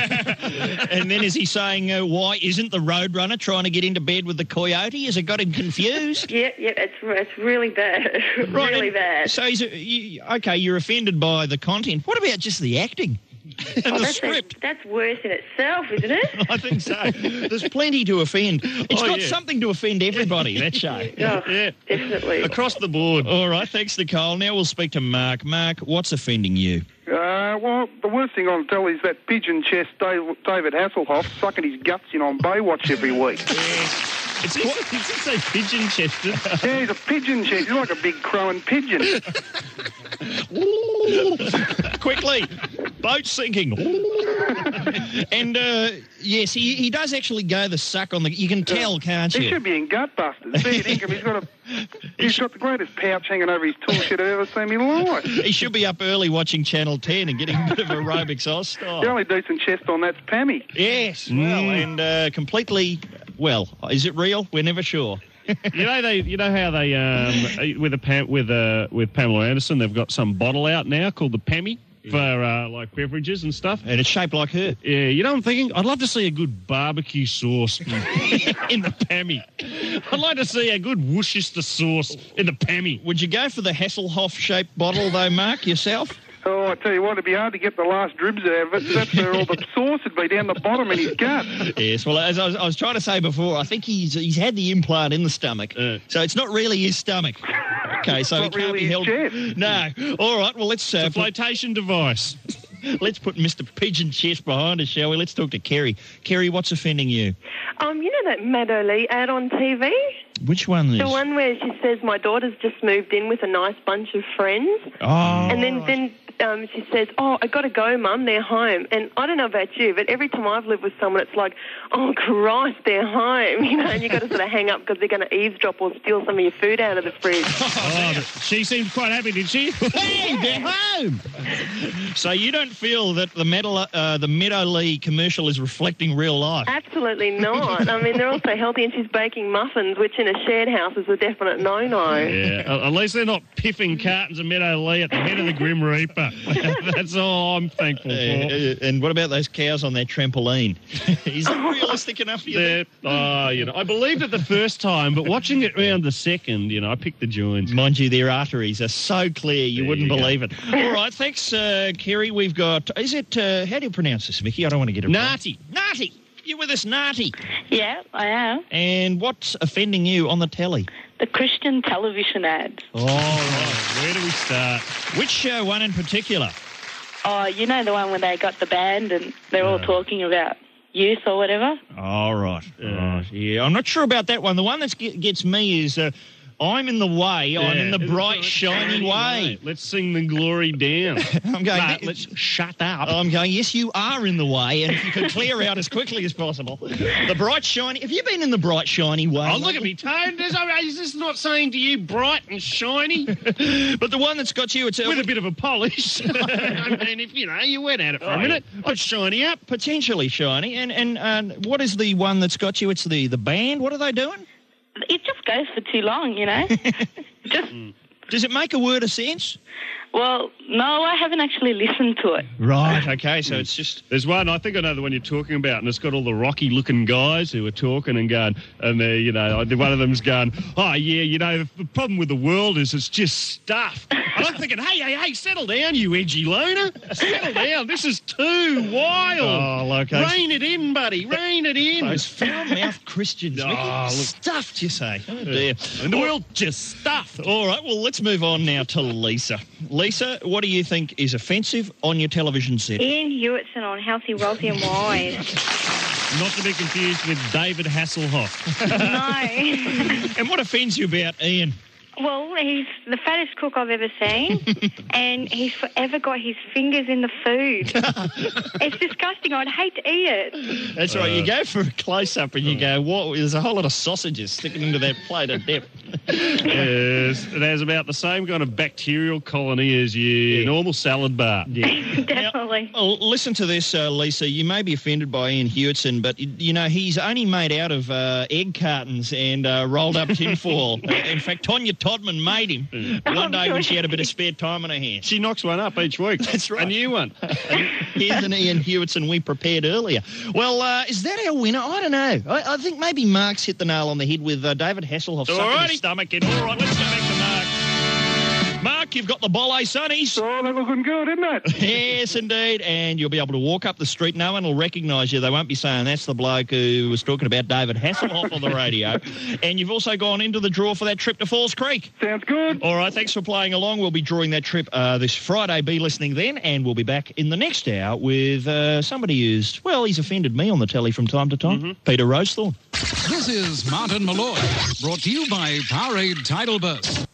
And then is he saying, uh, why isn't the Roadrunner trying to get into bed with the coyote? Has it got him confused? Yep, yep, it's it's really bad, Right, really and bad. So, he's, uh, you, okay, you're offended by the content. What about just the acting and Oh, the that's, script? that's worse in itself, isn't it? I think so. There's plenty to offend. It's Oh, got yeah. something to offend everybody, that show. Oh, Yeah. definitely. Across the board. All right, thanks, Nicole. Now we'll speak to Mark. Mark, what's offending you? Uh, well, the worst thing on telly is that pigeon chest Dave, David Hasselhoff sucking his guts in on Baywatch every week. It's quite, does it say pigeon chested? Yeah, he's a pigeon chest. He's like a big crowing pigeon. Quickly, boat sinking. And, uh, yes, he, he does actually go the suck on the... You can tell, can't He you? should be in Gutbusters. See, think of, he's got a, he's got the greatest pouch hanging over his tool shed I've ever seen in my life. He should be up early watching Channel ten and getting a bit of aerobics Oz style. The only decent chest on that's Pammy. Yes, well, Mm. and uh, completely... Well, is it real? We're never sure. You know they. You know how they um, with a Pam, with uh, with Pamela Anderson, they've got some bottle out now called the Pammy for uh, like beverages and stuff. And it's shaped like her. Yeah, you know what I'm thinking? I'd love to see a good barbecue sauce in the Pammy. I'd like to see a good Worcester sauce in the Pammy. Would you go for the Hasselhoff-shaped bottle, though, Mark, yourself? Oh, I tell you what, it'd be hard to get the last dribs out of it. That's where all the sauce would be, down the bottom in his gut. Yes, well, as I was, I was trying to say before, I think he's he's had the implant in the stomach, Uh. so it's not really his stomach. Okay, so Not he can't really be his held. chest. No. All right, well, let's uh, It's a put, flotation device. let's put Mister Pigeon Chest behind us, shall we? Let's talk to Kerry. Kerry, what's offending you? Um, you know that Matt O'Lee ad on T V? Which one is? The one where she says, my daughter's just moved in with a nice bunch of friends. Oh. And then, then um, she says, oh, I got to go, Mum, they're home. And I don't know about you, but every time I've lived with someone, it's like, oh, Christ, they're home. You know, and you've got to sort of hang up because they're going to eavesdrop or steal some of your food out of the fridge. Oh, she seemed quite happy, did she? Hey, they're home. So you don't feel that the Meadow, uh, the Meadow Lee commercial is reflecting real life? Absolutely not. I mean, they're also healthy, and she's baking muffins, which in a shared house is a definite no-no. Yeah, at least they're not piffing cartons of Meadow Lee at the head of the Grim Reaper. That's all I'm thankful for. Uh, and what about those cows on their trampoline? Is it realistic enough for you? They're- Oh, you know, I believed it the first time, but watching it round the second, you know, I picked the joints. Mind you, their arteries are so clear you There wouldn't you go. believe it. All right, thanks, uh, Kerry. We've got, is it, uh, how do you pronounce this, Mickey? I don't want to get it Narty. wrong. Narty. You with us, Narty. Yeah, I am. And what's offending you on the telly? The Christian television ads. All right. Where do we start? Which uh, one in particular? Oh, you know the one where they got the band and they're all talking about youth or whatever? All right. Uh, yeah, I'm not sure about that one. The one that gets me is uh, I'm in the way. I'm in the bright, shiny way. Let's sing the glory down. I'm going, No, let's shut up. I'm going, yes, you are in the way, and if you could clear out as quickly as possible. The bright, shiny... Have you been in the bright, shiny way? Oh, look at me, Tone. Is is this not saying to you bright and shiny? But the one that's got you... It's With a bit of a polish. I mean, if, you know, you went at it for Oh, a minute. yeah. Put shiny up. Potentially shiny. And and uh, what is the one that's got you? It's the, the band. What are they doing? It just goes for too long, you know? just. Does it make a word of sense? Well, no, I haven't actually listened to it. Right, okay, so it's just... There's one, I think I know the one you're talking about, and it's got all the rocky-looking guys who are talking and going, and they're, you know, one of them's going, oh, yeah, you know, the problem with the world is it's just stuff. And I'm thinking, hey, hey, hey, settle down, you edgy loner. Settle down. This is too wild. Oh, look, those- Rein it in, buddy. Rein it in. Those foul-mouthed Christians. Oh, Mickey. look. Stuffed, you say. Oh, dear. And the world just stuff. All right, well, let's move on now to Lisa. Lisa, what do you think is offensive on your television set? Ian Hewitson on Healthy, Wealthy and Wise. Not to be confused with David Hasselhoff. No. And what offends you about Ian? Well, he's the fattest cook I've ever seen, and he's forever got his fingers in the food. It's disgusting. I'd hate to eat it. That's right. You go for a close-up and you go, what? There's a whole lot of sausages sticking into that plate of dip. Yes, it has about the same kind of bacterial colony as your Yeah. normal salad bar. Definitely. Well, listen to this, uh, Lisa. You may be offended by Ian Hewitson, but, you know, he's only made out of uh, egg cartons and uh, rolled up tinfoil. uh, in fact, Tonya Todman made him one day when she had a bit of spare time on her hands. She knocks one up each week. That's right. A new one. Here's an Ian Hewitson we prepared earlier. Well, uh, is that our winner? I don't know. I, I think maybe Mark's hit the nail on the head with uh, David Hasselhoff sucking Alrighty. his stomach in. All right, let's go back to Mark. Mark, you've got the Bolle Sunnies. Oh, they're looking good, isn't it? Yes, indeed. And you'll be able to walk up the street. No one will recognise you. They won't be saying that's the bloke who was talking about David Hasselhoff on the radio. And you've also gone into the draw for that trip to Falls Creek. Sounds good. All right, thanks for playing along. We'll be drawing that trip uh, this Friday. Be listening then. And we'll be back in the next hour with uh, somebody who's, well, he's offended me on the telly from time to time. Mm-hmm. Peter Rosethorn. This is Martin Malloy, brought to you by Powerade Tidal Burst.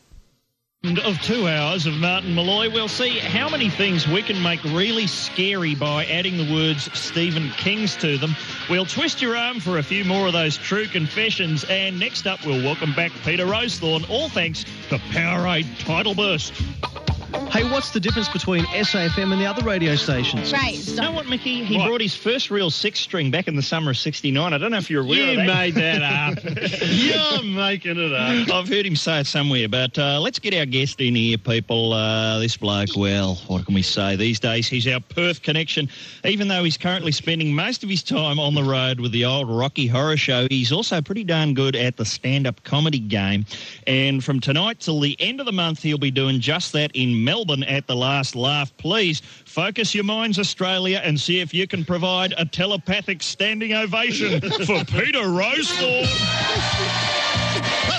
Of two hours of Martin Malloy, we'll see how many things we can make really scary by adding the words Stephen King's to them. We'll twist your arm for a few more of those true confessions, and next up we'll welcome back Peter Rosethorn, all thanks to Powerade Tidal Burst. Hey, what's the difference between S A F M and the other radio stations? Right. You know what, Mickey? He What? brought his first real six-string back in the summer of sixty-nine. I don't know if you're aware You of that. made that up. You're making it up. I've heard him say it somewhere, but uh, let's get our guest in here, people. Uh, this bloke, well, what can we say? These days, he's our Perth connection. Even though he's currently spending most of his time on the road with the old Rocky Horror Show, he's also pretty darn good at the stand-up comedy game. And from tonight till the end of the month, he'll be doing just that in Melbourne at the Last Laugh. Please focus your minds, Australia, and see if you can provide a telepathic standing ovation for Peter Rosethorn.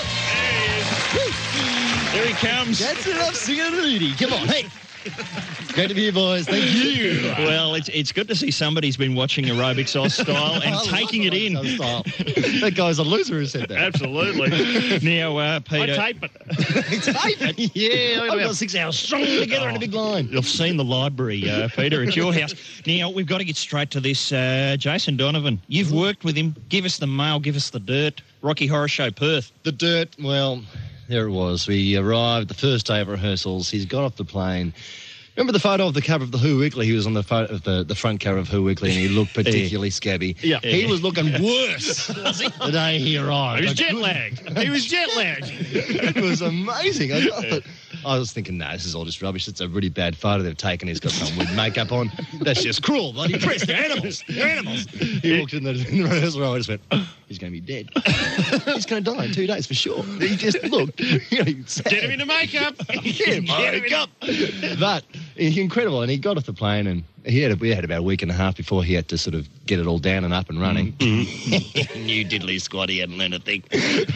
There he comes. That's enough singing Rudy. Come on, hey. Great to be here, boys. Thank you. Well, it's it's good to see somebody's been watching aerobics Oz style and taking it in. Style. That guy's a loser who said that. Absolutely. Now, uh, Peter. I tape it. Tape it? Yeah. I've got six hours strung together oh. in a big line. I've seen the library, uh, Peter, at your house. Now, we've got to get straight to this. Uh, Jason Donovan, you've worked with him. Give us the mail, give us the dirt. Rocky Horror Show, Perth. The dirt, well, there it was. We arrived the first day of rehearsals. He's got off the plane. Remember the photo of the cover of the Who Weekly? He was on the photo of the, the front cover of Who Weekly and he looked particularly scabby. Yeah. He was looking worse the day he arrived. He was jet lagged. He was jet lagged. It was amazing. I thought, I was thinking, no, this is all just rubbish. It's a really bad photo they've taken. He's got some weird makeup on. That's just cruel. Bloody press. They're animals. They're animals. He walked in the, in the rehearsal room. I just went, oh, he's going to be dead. He's going to die in two days for sure. He just looked, you know, sad. Get him into makeup. Yeah, makeup. But incredible. And he got off the plane and he had, a, we had about a week and a half before he had to sort of get it all down and up and running. Mm-hmm. New diddly squad, he hadn't learned a thing.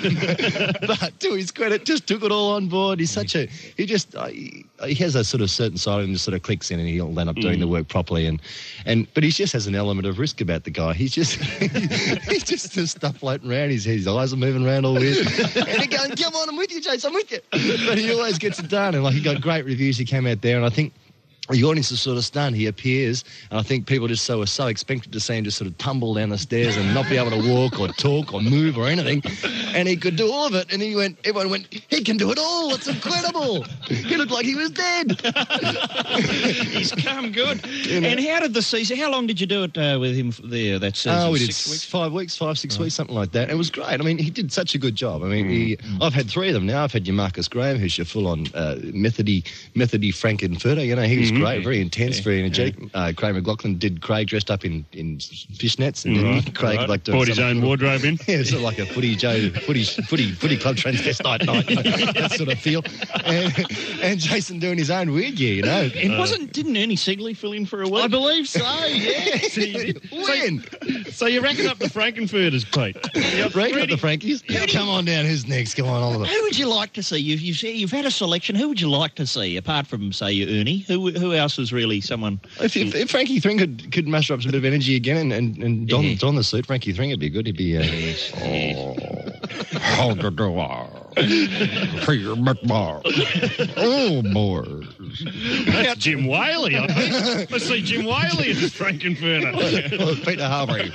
But to his credit, just took it all on board. He's such a, he just, uh, he, he has a sort of certain side of him that sort of clicks in and he'll end up doing mm. the work properly. And, and But he just has an element of risk about the guy. He's just, he's just there's stuff floating around. His, his eyes are moving around all weird. And he going, come on, I'm with you, Jason, I'm with you. But he always gets it done. And like he got great reviews. He came out there and I think, the audience is sort of stunned. He appears, and I think people just so were so expected to see him just sort of tumble down the stairs and not be able to walk or talk or move or anything. And he could do all of it. And he went, everyone went, he can do it all. It's incredible. He looked like he was dead. He's come good. You know? And how did the season? How long did you do it uh, with him there? That season? Oh, we did six weeks? five weeks, five, six oh. weeks, something like that. It was great. I mean, he did such a good job. I mean, mm. he, I've had three of them now. I've had your Marcus Graham, who's your full-on uh, methody, methody Frankenfurter. You know, he was mm-hmm. great, very intense. Very energetic. Yeah. Uh, Craig McLaughlin did Craig dressed up in, in fishnets, and mm-hmm. then Craig right. like brought his own wardrobe in. Yeah, sort of like a footy Joe, footy, footy, footy club transvestite night, you know, that sort of feel. And, and Jason doing his own weird gear, you know. And uh, wasn't didn't Ernie Sigley fill in for a week? I believe so. Yes, he did. When? So, so you're racking up the Frankenfurters, Pete. Yep, racking up the Frankies. Yeah, come on down. Who's next? Come on, Oliver. Who would you like to see? You've you've, you've had a selection. Who would you like to see apart from say Ernie? Who who else is really someone? If, if, if Frankie Thring could, could muster up some bit of energy again and, and, and don, yeah. don the suit, Frankie Thring would be good. He'd be... Uh, yes. Oh, how to do Oh, boy. That's Jim Whaley, I think. Let's see Jim Whaley as Frankenfurter. Oh, Peter Harvey.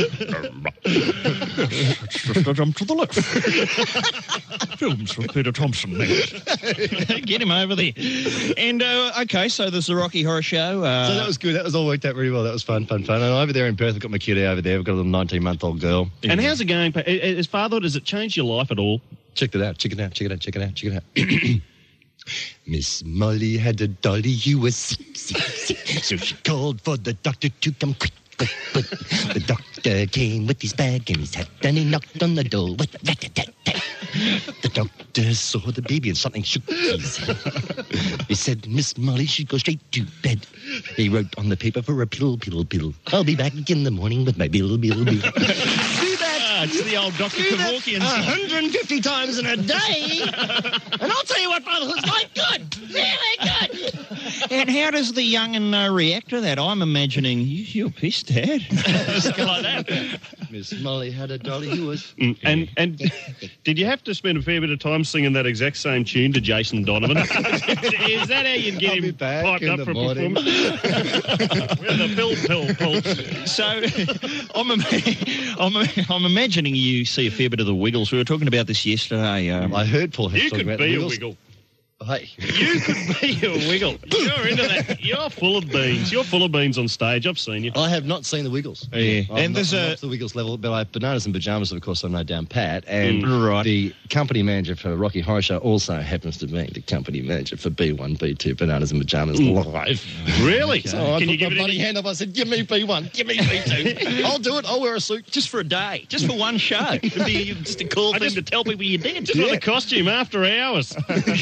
Jump to the left. Films from Peter Thompson. Get him over there. And, uh, okay, so there's the Rocky Horror Show. Uh, so that was good. That was all worked out really well. That was fun, fun, fun. And over there in Perth, I've got my cutie over there. We've got a little nineteen-month-old girl. And how's it going? As fatherhood, has it changed your life at all? Check it out. Check it out. Check it out. Check it out. Check it out. Miss Molly had a dolly who was sick, sick, sick. So she called for the doctor to come quick, quick, quick. The doctor came with his bag and his hat, and he knocked on the door with rat-a-tat-tat. The doctor saw the baby and something shook his head. He said, Miss Molly should go straight to bed. He wrote on the paper for a pill, pill, pill. I'll be back in the morning with my bill, bill, bill. It's the old Doctor Kevorkian song. one hundred fifty times in a day. And I'll tell you what fatherhood's like. Good. Really good. And how does the young'un uh, react to that? I'm imagining, you, you're pissed, Dad. Something like that. Miss Molly had a dolly who was... Mm, and and did you have to spend a fair bit of time singing that exact same tune to Jason Donovan? Is that how you'd get I'll him be back piped in up the for morning. performance? With the pill, pill, pill. So I'm, I'm, I'm imagining you see a fair bit of the Wiggles. We were talking about this yesterday. Um, I heard Paul Hess You talking could about be the a Wiggles. Wiggle. Hey. You could be a Wiggle. You're into that. You're full of beans. You're full of beans on stage. I've seen you. I have not seen the Wiggles. Yeah. I'm and not, there's I'm a... not to the Wiggles level, but I have Bananas and Pajamas, of course, I know down pat. And mm, right. the company manager for Rocky Horror Show also happens to be the company manager for B one, B two, Bananas and Pajamas mm. live. Really? So Can I you put give my it bloody any... hand up. I said, give me B one, give me B two. I'll do it. I'll wear a suit. Just for a day. Just for one show. It'd be just a cool I thing just, to tell people you did. Just Yeah. for the costume after hours. Come on.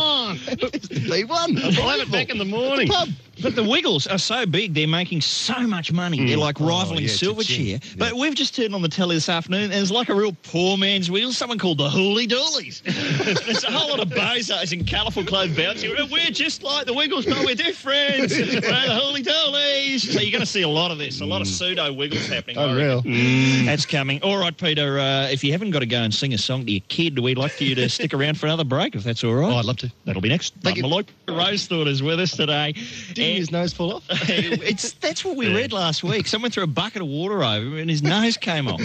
on. They won. I'll have it back in the morning. Pub. But the Wiggles are so big, they're making so much money. They're like rivaling Oh, yeah, Silverchair. cha-ching. But we've just turned on the telly this afternoon, and there's like a real poor man's Wiggles, someone called the Hooly Doolies. There's a whole lot of bozos in colourful clothes bouncing. We're just like the Wiggles, but we're different. We're the Hooly Doolies. So you're going to see a lot of this, a lot of pseudo Wiggles happening. Oh, I real. reckon. Mm. That's coming. All right, Peter, uh, if you haven't got to go and sing a song to your kid, we'd like for you to stick around for another break, if that's all right. Oh, I'd love to. That'll be next. Thank Martin Malloy. Rosethorpe is with us today. Didn't And- his nose fall off? it's that's what we read last week. Someone threw a bucket of water over him and his nose came off.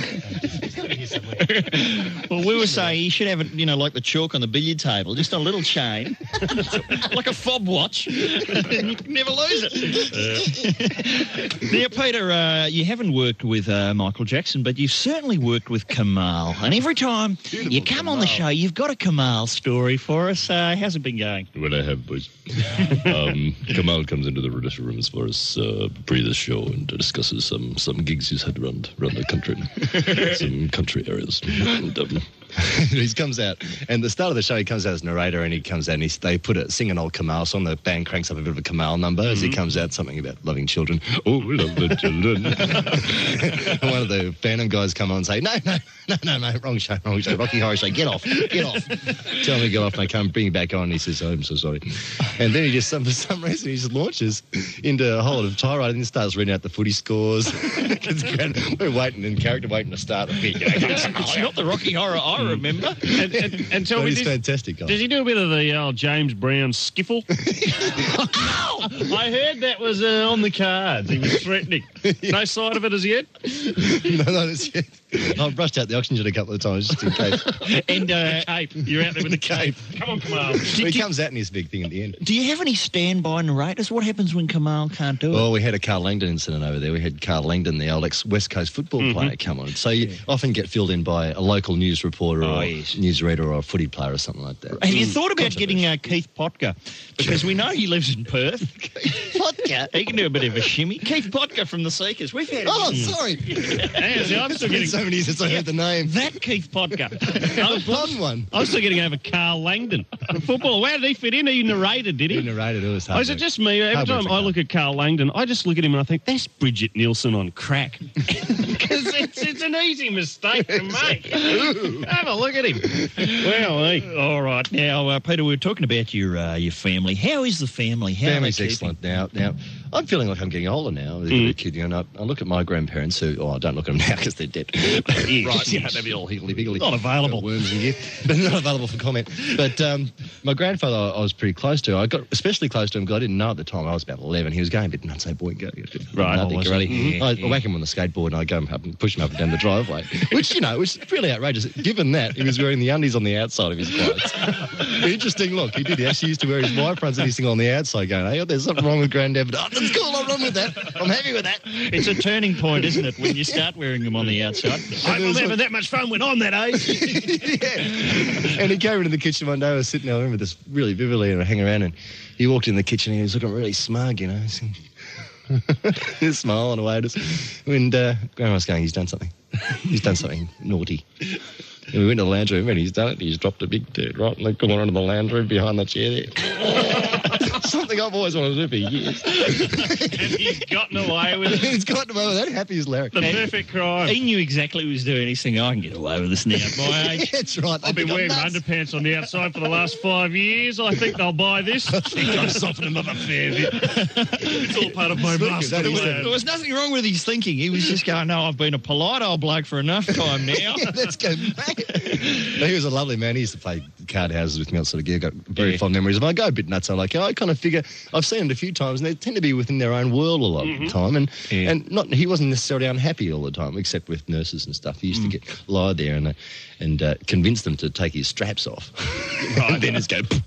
Well, we were saying he should have it, you know, like the chalk on the billiard table, just a little chain, like a fob watch, and you can never lose it. Now, Peter, uh, you haven't worked with uh, Michael Jackson, but you've certainly worked with Kamal. And every time Beautiful you come Kamal. on the show, you've got a Kamal story for us. Uh, how's it been going? What I have, boys. um, Kamal comes into the dressing room as far as uh, pre the show and discusses some, some gigs he's had around around the country, some country areas. And, um, he comes out, and the start of the show, he comes out as narrator, and he comes out and he, they put a sing an old Kamal song. The band cranks up a bit of a Kamal number mm-hmm. as he comes out, something about loving children. Oh, we love the children. And one of the Phantom guys come on and say, no, no, no, no, mate, wrong show, wrong show. Rocky Horror Show, get off, get off. Tell him to get off, and they come, bring him back on, and he says, oh, I'm so sorry. And then he just, for some reason, he just launches into a whole lot of tirade and then starts reading out the footy scores. We're waiting, in character, waiting to start the bit. It's not the Rocky Horror I remember. And, and, and tell no, me, he's does, fantastic, guy. Does he do a bit of the old James Brown skiffle? I heard that was uh, on the cards. He was threatening. No side of it as yet? No, not as yet. I've brushed out the oxygen a couple of times just in case. And uh, cape. You're out there with the cape. Come on, Kamal. Well, he comes out in his big thing at the end. Do you have any standby narrators? What happens when Kamal can't do it? Well, we had a Carl Langdon incident over there. We had Carl Langdon, the old ex-West Coast football mm-hmm. player, come on. So you yeah. often get filled in by a local news reporter oh, or yes. newsreader or a footy player or something like that. Have you thought about getting uh, Keith Potka? Because we know he lives in Perth. Potka? He can do a bit of a shimmy. Keith Potka from the Seekers. We've had him. Oh, sorry. yeah, see, I'm still getting so many years since I heard the name. That Keith Potka. I was on one. I'm still getting over Carl Langdon. Football. Where did he fit in? He narrated, did he? He narrated. It was hard. Oh, is it just me? Every time I look at Carl Langdon, I just look at him and I think, that's Bridget Nielsen on crack. Because it's, it's an easy mistake to make. Have a look at him. Well, hey. All right. Now, uh, Peter, we were talking about your uh, your family. How is the family? How Family's excellent now. Now, I'm feeling like I'm getting older now. Mm. A kid, you know, I look at my grandparents who, oh, I don't look at them now because they're dead. Yes, right, yes. You know, they'd be all higgledy-piggledy. Not available. Worms in here. But not available for comment. But um, my grandfather, I was pretty close to. I got especially close to him because I didn't know at the time. I was about eleven. He was going a bit nuts. Say, boy, go. Right. Nothing, really. Mm-hmm. I, yeah. I whack him on the skateboard and I go up and push him up and down the driveway, which, you know, was really outrageous. Given that, he was wearing the undies on the outside of his clothes. Interesting look. He did. He actually used to wear his wife fronts and his thing on the outside going, hey, there's something wrong with Granddad. But, oh, that's cool. I'm wrong with that. I'm happy with that. It's a turning point, isn't it, when you start wearing them on the outside? I was having that much fun when I'm that age. Yeah. And he came into the kitchen one day. I was sitting there, I remember this really vividly, and I hang around, and he walked in the kitchen and he was looking really smug, you know. He's smiling away at us. And uh, Grandma was going, he's done something. He's done something naughty. And we went to the lounge room and he's done it. He's dropped a big turd right in the corner of the lounge room behind the chair there. Something I've always wanted to do for years. And he's gotten away with it. He's gotten away with that. Happy as Larry. The perfect crime. He knew exactly what he was doing. He's thinking, I can get away with this now at my age. That's right. I've been wearing my underpants on the outside for the last five years. I think they'll buy this. I think I've softened them up a fair bit. It's all part of my master There was, plan. there was nothing wrong with his thinking. He was just going, no, I've been a polite old bloke for enough time now. Yeah, let's go back. He was a lovely man. He used to play card houses with me on sort of gear. Got very yeah. fond memories of him. I go a bit nuts. I'm like, oh, I kind of figure, I've seen him a few times and they tend to be within their own world a lot mm-hmm. of the time. And yeah. and not he wasn't necessarily unhappy all the time, except with nurses and stuff. He used mm. to get lie there and uh, and uh, convince them to take his straps off. Right. And then just go, go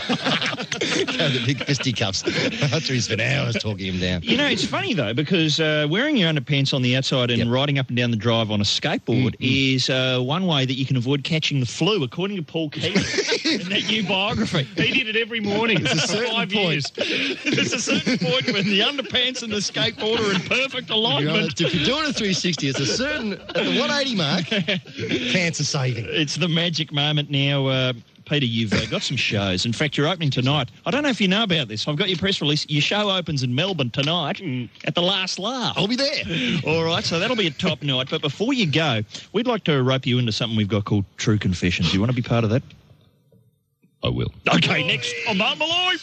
the big fisticuffs after he's spent hours talking him down. You know, it's funny though, because uh, wearing your underpants on the outside and yep. riding up and down the drive on a skateboard mm-hmm. is uh, one way that you can avoid catching the flu, according to Paul Keating in that new biography. He did it every morning for five point. years. There's a certain point when the underpants and the skateboard are in perfect alignment. You know, if you're doing a three sixty, it's a certain, at the one eighty mark, pants are saving. It's the magic moment now. Uh, Peter, you've uh, got some shows. In fact, you're opening tonight. I don't know if you know about this. I've got your press release. Your show opens in Melbourne tonight mm. at the Last Laugh. I'll be there. All right, so that'll be a top night. But before you go, we'd like to rope you into something we've got called True Confessions. Do you want to be part of that? I will. Okay, next on Martin Malloy.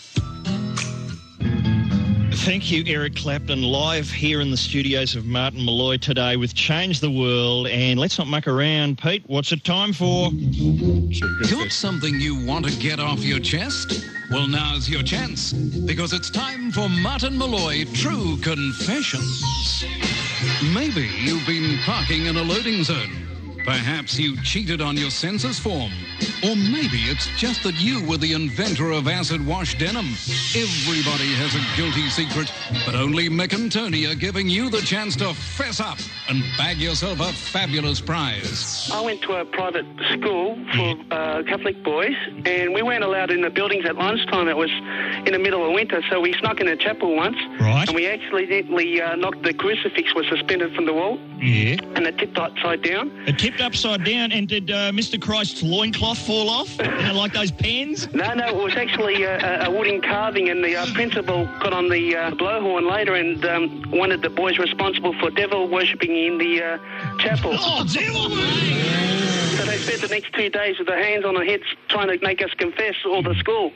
Thank you, Eric Clapton, live here in the studios of Martin Malloy today with Change the World. And let's not muck around. Pete, what's it time for? Got something you want to get off your chest? Well, now's your chance, because it's time for Martin Malloy True Confessions. Maybe you've been parking in a loading zone. Perhaps you cheated on your census form. Or maybe it's just that you were the inventor of acid wash denim. Everybody has a guilty secret, but only Mick and Tony are giving you the chance to fess up and bag yourself a fabulous prize. I went to a private school for uh, Catholic boys, and we weren't allowed in the buildings at lunchtime. It was in the middle of winter, so we snuck in a chapel once. Right. And we accidentally uh, knocked the crucifix was suspended from the wall. Yeah. And it tipped upside down. It tipped upside down, and did uh, Mister Christ's loincloth fall off? You know, like those pens? No, no, it was actually a, a wooden carving, and the uh, principal got on the uh, blowhorn later and um, wanted the boys responsible for devil worshipping in the uh, chapel. Oh, devil! So they spent the next two days with their hands on their heads trying to make us confess all the school.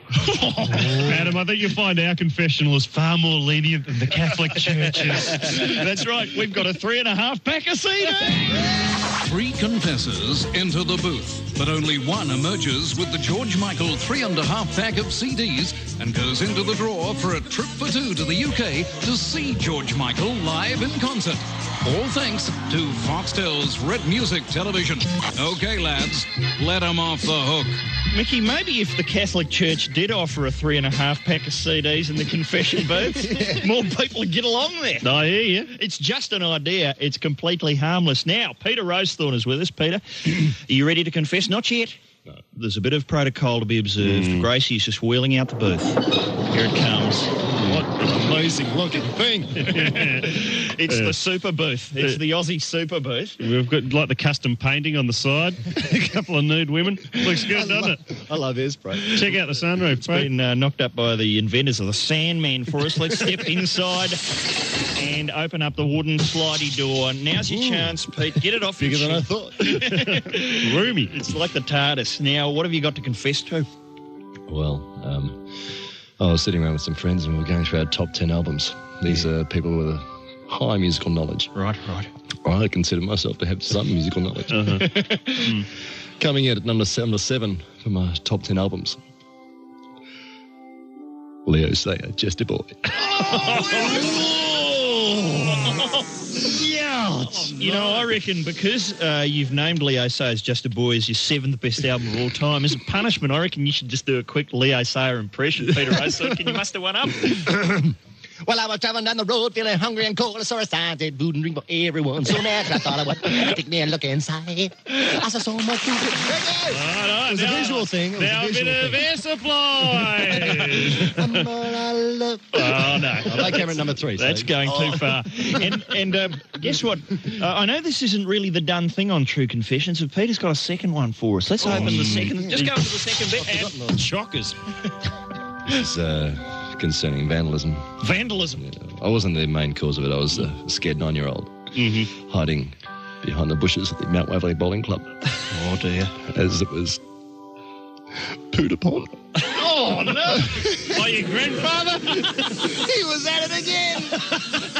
Adam, I think you'll find our confessional is far more lenient than the Catholic churches. That's right. We've got a three and a half pack of C Ds. Three confessors enter the booth, but only one emerges with the George Michael three and a half pack of C Ds and goes into the draw for a trip for two to the U K to see George Michael live in concert. All thanks to Foxtel's Red Music Television. Okay, lads, let them off the hook. Mickey, maybe if the Catholic Church did offer a three and a half pack of C Ds in the confession booth, yeah. more people would get along there. I hear you. It's just an idea. It's completely harmless. Now, Peter Rosethorn is with us. Peter, are you ready to confess? Not yet. No. There's a bit of protocol to be observed. Mm. Gracie's just wheeling out the booth. Here it comes. What an amazing looking thing. It's uh, the super booth. It's uh, the Aussie super booth. We've got like the custom painting on the side. A couple of nude women. Looks good, doesn't love, it? I love hairspray. Check out the sunroof. It's been uh, knocked up by the inventors of the Sandman for us. Let's step inside and open up the wooden slidey door. Now's your Ooh. chance, Pete. Get it off Bigger your than I thought. Roomy. It's like the TARDIS. Now, what have you got to confess to? Well, um... I was sitting around with some friends and we were going through our top ten albums. These are people with a high musical knowledge. Right, right. I consider myself to have some musical knowledge. Uh-huh. mm. Coming in at number seven, number seven for my top ten albums. Leo Sayer, Just a Boy. Yeah. You know, I reckon because uh, you've named Leo Sayer's Just a Boy as your seventh best album of all time, as a punishment, I reckon you should just do a quick Leo Sayer impression, Peter Rosethorn. Can you muster one up? Well, I was traveling down the road feeling hungry and cold. I saw a sign said food and drink for everyone. So mad I thought I would take me a look inside. I saw so much food. Right on, it was now, a visual thing. It was now a, visual a bit thing. of air supply. Oh, no. I like camera number three. That's so. going oh. too far. And, and uh, guess what? Uh, I know this isn't really the done thing on True Confessions, but Peter's got a second one for us. Let's oh, open the second. Just go to the second bit. And shockers. It's uh, concerning vandalism. Vandalism? Yeah, I wasn't the main cause of it. I was a scared nine-year-old mm-hmm. hiding behind the bushes at the Mount Waverley Bowling Club. Oh, dear. As it was pooed upon. Oh, no. By your grandfather? He was at it again.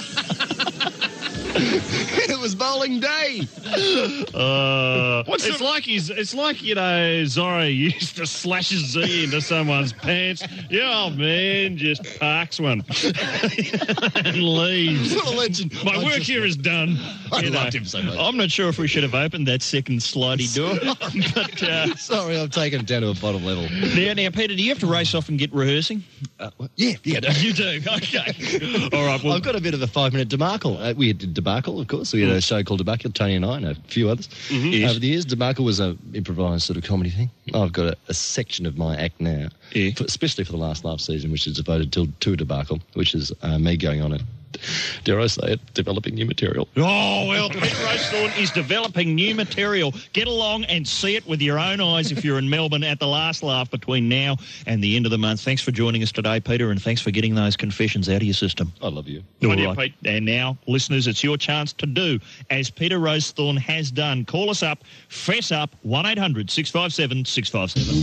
It was bowling day. Uh, What's it's it? like he's it's like, you know, Zorro used to slash his Z into someone's pants. Yeah, old man just parks one and leaves. What a legend. My I work just, here is done. I you loved know. him so much. I'm not sure if we should have opened that second slidey door. but uh, Sorry, I've taken it down to a bottom level. Now, now, Peter, do you have to race off and get rehearsing? Uh, yeah, yeah. No. You do? Okay. All right. Well, I've got a bit of a five-minute debacle. Uh, we did Debacle, of course. We had a show called Debacle, Tony and I, and a few others mm-hmm. yes. over the years. Debacle was an improvised sort of comedy thing. I've got a, a section of my act now, yeah. for, especially for the last laugh season, which is devoted to, to Debacle, which is uh, me going on a dare I say it, developing new material. Oh, well, Peter Rosethorn is developing new material. Get along and see it with your own eyes if you're in Melbourne at the last laugh between now and the end of the month. Thanks for joining us today, Peter, and thanks for getting those confessions out of your system. I love you. All Love you, right. Pete. And now, listeners, it's your chance to do as Peter Rosethorn has done. Call us up, fess up, one eight hundred six five seven six five seven.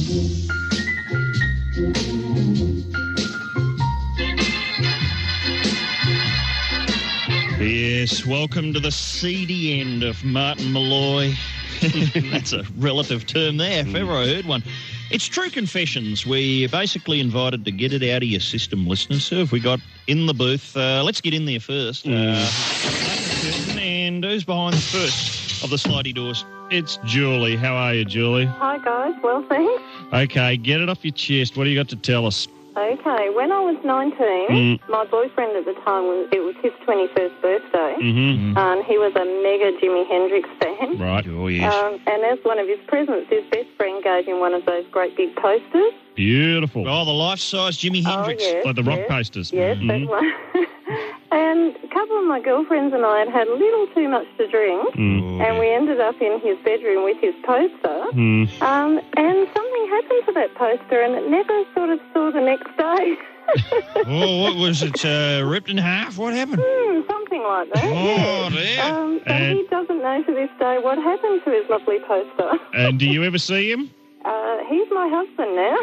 Yes, welcome to the seedy end of Martin Malloy. That's a relative term there, if ever I heard one. It's True Confessions. We're basically invited to get it out of your system, listeners. Who have we got in the booth? Uh, let's get in there first. Uh, and who's behind the first of the slidey doors? It's Julie. How are you, Julie? Hi, guys. Well, thanks. Okay, get it off your chest. What do you got to tell us? Okay, when I was nineteen, Mm. my boyfriend at the time, was it was his twenty-first birthday, Mm-hmm. and he was a mega Jimi Hendrix fan. Right. Oh, yes. Um, and as one of his presents, his best friend gave him one of those great big posters. Beautiful. Oh, the life-size Jimi Hendrix. yes, Like the rock yes, posters. Yes, Mhm. that's one. And a couple of my girlfriends and I had had a little too much to drink, Mm. and we ended up in his bedroom with his poster. Mm. Um, and something happened to that poster, and it never sort of saw the next day. Oh, what was it? Uh, ripped in half? What happened? Hmm, something like that. Oh, yeah. dear. Um, so And- he doesn't know to this day what happened to his lovely poster. And do you ever see him? Uh, he's my husband now.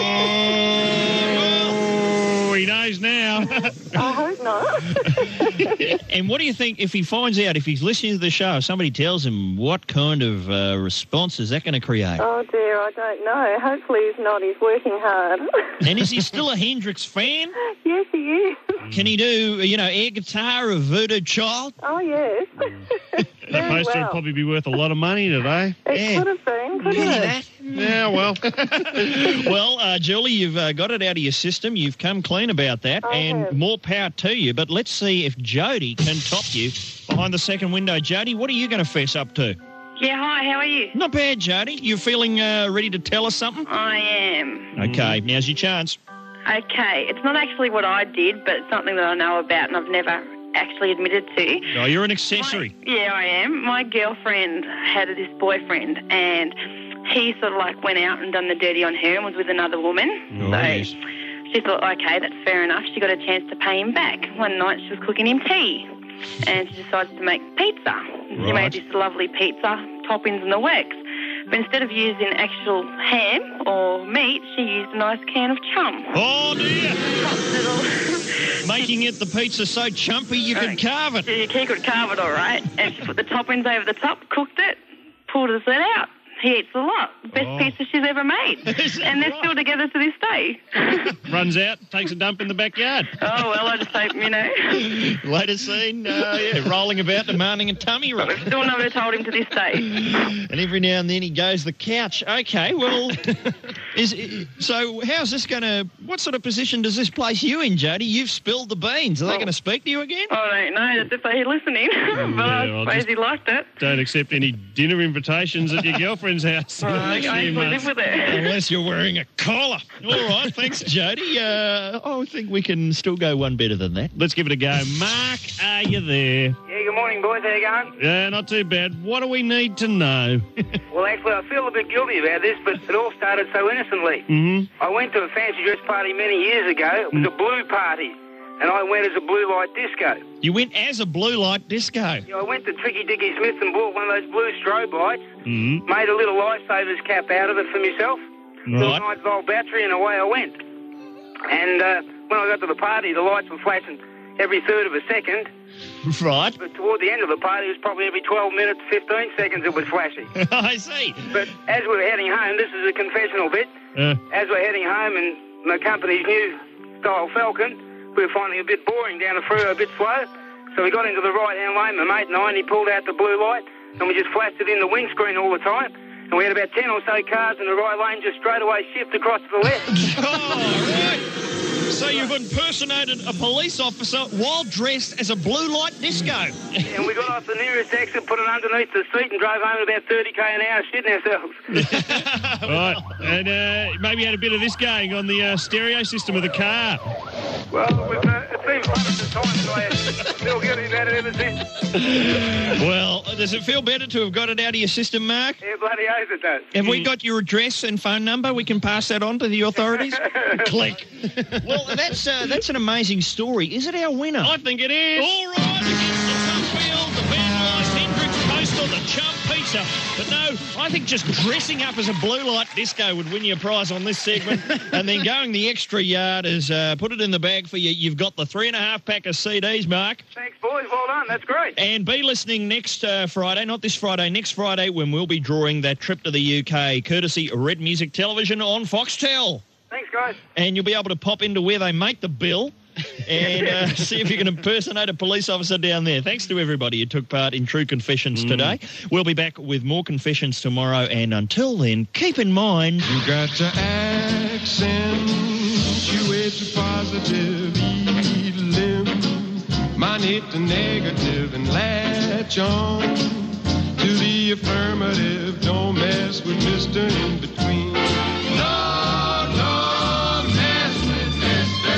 Oh, he knows now. I hope not. And what do you think if he finds out, if he's listening to the show, if somebody tells him, what kind of uh, response is that going to create? Oh, dear, I don't know. Hopefully he's not. He's working hard. And is he still a Hendrix fan? Yes, he is. Can he do, you know, air guitar of Voodoo Child? Oh, yes. That Very poster well. would probably be worth a lot of money today. It could have been, couldn't it? Yeah, well. Well, uh, Julie, you've uh, got it out of your system. You've come clean about that, I and have. more power to you. But let's see if Jody can top you behind the second window. Jody, what are you going to fess up to? Yeah, hi, how are you? Not bad, Jody. You feeling uh, ready to tell us something? I am. Okay, now's your chance. Okay, it's not actually what I did, but it's something that I know about and I've never actually admitted to. Oh, you're an accessory. Yeah, I am. My girlfriend had this boyfriend, and he sort of like went out and done the dirty on her and was with another woman. Oh, so yes. she thought, okay, that's fair enough. She got a chance to pay him back. One night she was cooking him tea, and she decided to make pizza. She Right. made this lovely pizza, toppings and the works. But instead of using actual ham or meat, she used a nice can of chum. Oh, dear. Making it the pizza so chumpy you could carve it. She could carve it all right, and she put the toppings over the top, cooked it, pulled us it out. He eats a lot. Best Oh. pizza she's ever made. And they're still together to this day. Runs out, takes a dump in the backyard. Oh, well, I just hope, you know. Later scene, uh, yeah, rolling about, demanding a tummy rub. We've still never told him to this day. And every now and then he goes to the couch. Okay, well, is so how's this going to, what sort of position does this place you in, Jody? You've spilled the beans. Are they going to speak to you again? I don't know. That's if they're listening. but Yeah, I well, suppose just- he liked it. Don't accept any dinner invitations at your girlfriend's house. Well, I Few actually months. live with it. Unless you're wearing a collar. All right, thanks, Jody. Uh, I think we can still go one better than that. Let's give it a go. Mark, are you there? Yeah, good morning, boys. How you going? Yeah, not too bad. What do we need to know? Well, actually, I feel a bit guilty about this, but it all started so innocently. Mm-hmm. I went to a fancy dress party many years ago. It was a blue party, and I went as a blue light disco. You went as a blue light disco. Yeah, I went to Tricky Dicky Smith and bought one of those blue strobe lights, Mm-hmm. made a little lifesavers cap out of it for myself, little Right. nine volt battery, and away I went. And uh, when I got to the party, the lights were flashing every third of a second. Right. But toward the end of the party, it was probably every twelve minutes, fifteen seconds it was flashing. I see. But as we were heading home, this is a confessional bit, Uh, as we're heading home in my company's new style Falcon, we were finding it a bit boring down the freeway, a bit slow. So we got into the right-hand lane, my mate and I, and he pulled out the blue light, and we just flashed it in the windscreen all the time. And we had about ten or so cars in the right lane just straight away shift across to the left. Oh, right. So you've impersonated a police officer while dressed as a blue light disco. And we got off the nearest exit, put it underneath the seat, and drove home at about thirty k an hour, shitting ourselves. right. And uh, maybe had a bit of this going on the uh, stereo system of the car. Well, we've, uh, it's been hundreds of times, and I feel guilty about it ever since. Well, does it feel better to have got it out of your system, Mark? Yeah, bloody oath it does. Have we got your address and phone number? We can pass that on to the authorities. Click. Well, that's uh, that's an amazing story. Is it our winner? I think it is. All right, against the tough field, the vandalised Hendrix Postal, the Chum Pizza. But no, I think just dressing up as a blue light disco would win you a prize on this segment. And then going the extra yard is uh, put it in the bag for you. You've got the three and a half pack of C Ds, Mark. Thanks, boys. Well done. That's great. And be listening next uh, Friday, not this Friday, next Friday, when we'll be drawing that trip to the U K, courtesy Red Music Television on Foxtel. Thanks, guys. And you'll be able to pop into where they make the bill and uh, see if you can impersonate a police officer down there. Thanks to everybody who took part in True Confessions mm. today. We'll be back with more confessions tomorrow, and until then, keep in mind... You got to accentuate the positive, eliminate the negative, and latch on to the affirmative. Don't mess with Mister In-Between. No, no, mess with Mister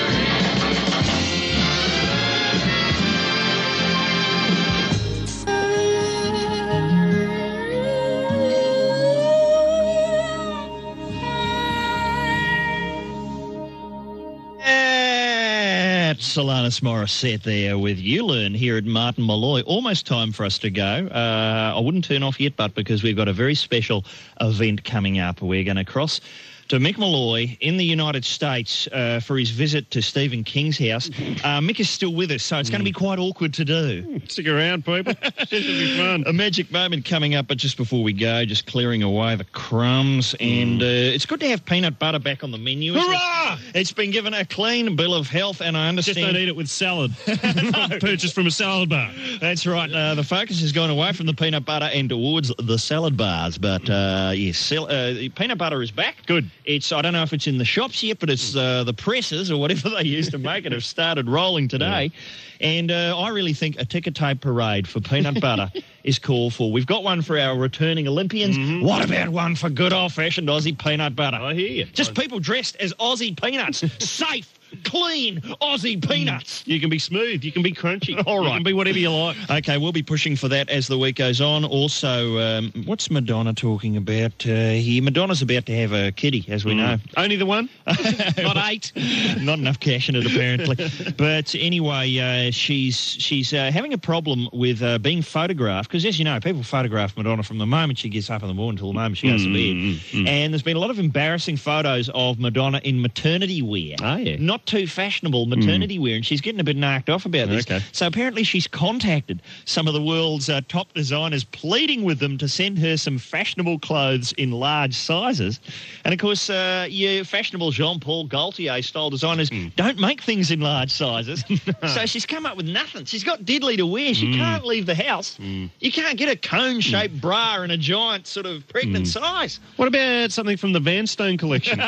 That's Alanis Morissette there with You Learn here at Martin Malloy. Almost time for us to go. Uh, I wouldn't turn off yet, but because we've got a very special event coming up, we're going to cross to Mick Malloy in the United States uh, for his visit to Stephen King's house. Uh, Mick is still with us, so it's mm. going to be quite awkward to do. Stick around, people. It should be fun. A magic moment coming up, but just before we go, just clearing away the crumbs. Mm. And uh, it's good to have peanut butter back on the menu. Hurrah! It? It's been given a clean bill of health, and I understand... Just don't eat it with salad. Purchased from a salad bar. That's right. Uh, the focus has gone away from the peanut butter and towards the salad bars. But, uh, yes, uh, peanut butter is back. Good. It's I don't know if it's in the shops yet, but it's uh, the presses or whatever they use to make it have started rolling today. Yeah. And uh, I really think a ticker tape parade for peanut butter is called for. We've got one for our returning Olympians. Mm-hmm. What about one for good old-fashioned Aussie peanut butter? I hear you. Just people dressed as Aussie peanuts. Safe, clean Aussie peanuts. You can be smooth. You can be crunchy. All right. You can be whatever you like. Okay, we'll be pushing for that as the week goes on. Also, um, what's Madonna talking about uh, here? Madonna's about to have a kitty, as we mm. know. Only the one? Not eight? Not enough cash in it, apparently. But anyway, uh, she's she's uh, having a problem with uh, being photographed, because, as you know, people photograph Madonna from the moment she gets up in the morning until the moment she goes mm, to bed. Mm. And there's been a lot of embarrassing photos of Madonna in maternity wear. Oh, yeah. Not too fashionable maternity mm. wear, and she's getting a bit narked off about this. Okay. So apparently she's contacted some of the world's uh, top designers, pleading with them to send her some fashionable clothes in large sizes. And, of course, uh, your fashionable Jean-Paul Gaultier-style designers mm. don't make things in large sizes. So she's come up with nothing. She's got diddly to wear. She mm. can't leave the house. Mm. You can't get a cone-shaped mm. bra in a giant sort of pregnant mm. size. What about something from the Vanstone collection?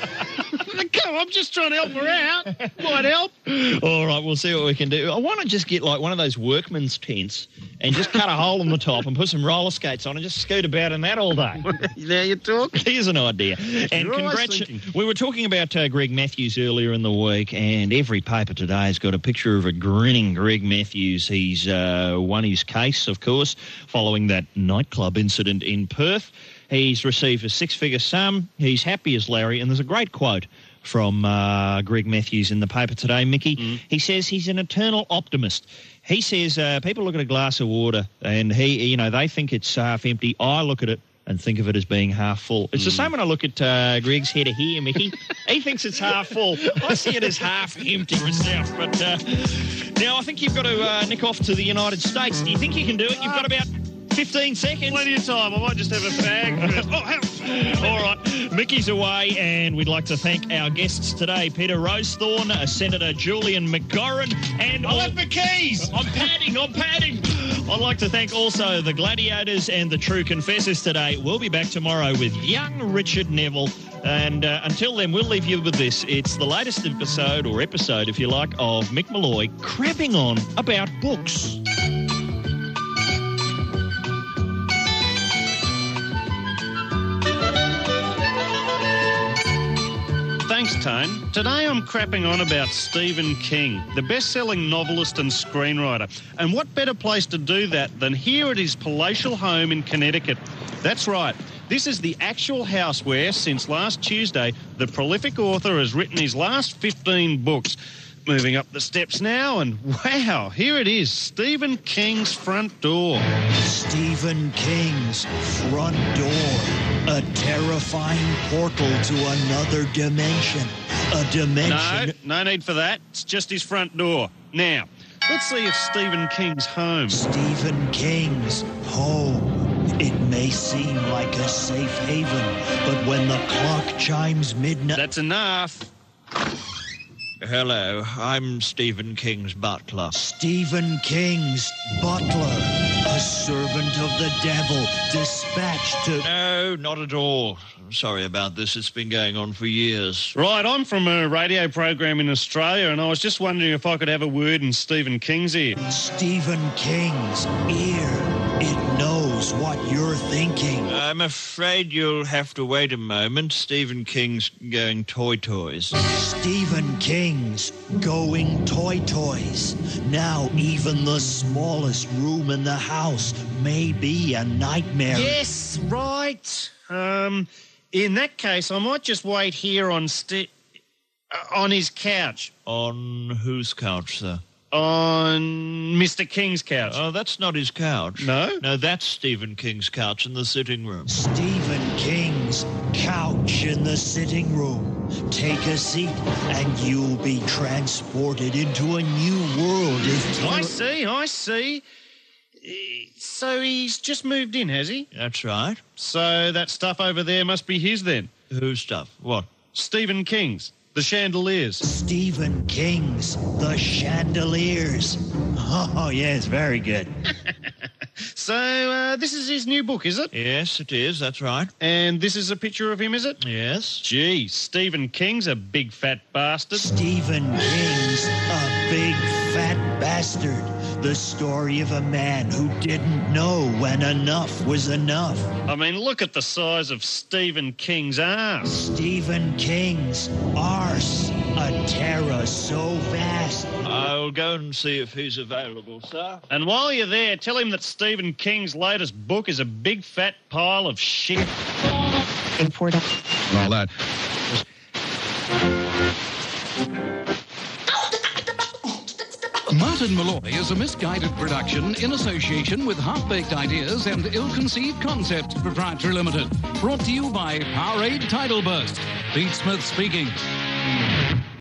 Come on, I'm just trying to help her out. Might help. All right, we'll see what we can do. I want to just get like one of those workman's tents and just cut a hole in the top and put some roller skates on and just scoot about in that all day. Now you talk. Here's an idea. And congratulations. We were talking about uh, Greg Matthews earlier in the week, and every paper today has got a picture of a grinning Greg Matthews. He's uh, won his case, of course, following that nightclub incident in Perth. He's received a six-figure sum. He's happy as Larry, and there's a great quote from uh, Greg Matthews in the paper today, Mickey. Mm. He says he's an eternal optimist. He says uh, people look at a glass of water and he, you know, they think it's half empty. I look at it and think of it as being half full. It's mm. the same when I look at uh, Greg's head of hair, Mickey. He thinks it's half full. I see it as half empty myself. But uh, now I think you've got to uh, nick off to the United States. Do you think you can do it? You've got about fifteen seconds. Plenty of time. I might just have a bag. Oh, help. All right. Mickey's away, and we'd like to thank our guests today, Peter Rosethorn, uh, Senator Julian McGorran, and... I left my keys! I'm padding, I'm padding! I'd like to thank also the Gladiators and the True Confessors today. We'll be back tomorrow with young Richard Neville. And uh, until then, we'll leave you with this. It's the latest episode, or episode, if you like, of Mick Malloy crapping on about books. Thanks, Tone. Today I'm crapping on about Stephen King, the best-selling novelist and screenwriter. And what better place to do that than here at his palatial home in Connecticut? That's right. This is the actual house where, since last Tuesday, the prolific author has written his last fifteen books. Moving up the steps now, and wow, here it is, Stephen King's front door. Stephen King's front door. A terrifying portal to another dimension. A dimension... No, no need for that. It's just his front door. Now, let's see if Stephen King's home. Stephen King's home. It may seem like a safe haven, but when the clock chimes midnight... That's enough. Hello, I'm Stephen King's butler. Stephen King's butler, a servant of the devil, dispatched to... No, not at all. I'm sorry about this. It's been going on for years. Right, I'm from a radio program in Australia, and I was just wondering if I could have a word in Stephen King's ear. Stephen King's ear. It knows what you're thinking. I'm afraid you'll have to wait a moment. Stephen King's going toy toys. Stephen King's going toy toys. Now even the smallest room in the house may be a nightmare. Yes, right. Um, in that case, I might just wait here on Ste- uh, on his couch. On whose couch, sir? On Mister King's couch. Oh, that's not his couch. No? No, that's Stephen King's couch in the sitting room. Stephen King's couch in the sitting room. Take a seat and you'll be transported into a new world. If I see, I see. So he's just moved in, has he? That's right. So that stuff over there must be his then? Whose stuff? What? Stephen King's. The chandeliers. Stephen King's The Chandeliers. Oh, yes, very good. So uh, this is his new book, is it? Yes, it is. That's right. And this is a picture of him, is it? Yes. Gee, Stephen King's a big fat bastard. Stephen King's a big fat bastard. The story of a man who didn't know when enough was enough. I mean, look at the size of Stephen King's arse. Stephen King's arse. A terror so vast. I'll go and see if he's available, sir. And while you're there, tell him that Stephen King's latest book is a big fat pile of shit. Important. All that. Martin Malloy is a misguided production in association with Half-Baked Ideas and Ill-Conceived Concepts Proprietary Limited. Brought to you by Powerade Tidal Burst. Pete Smith speaking.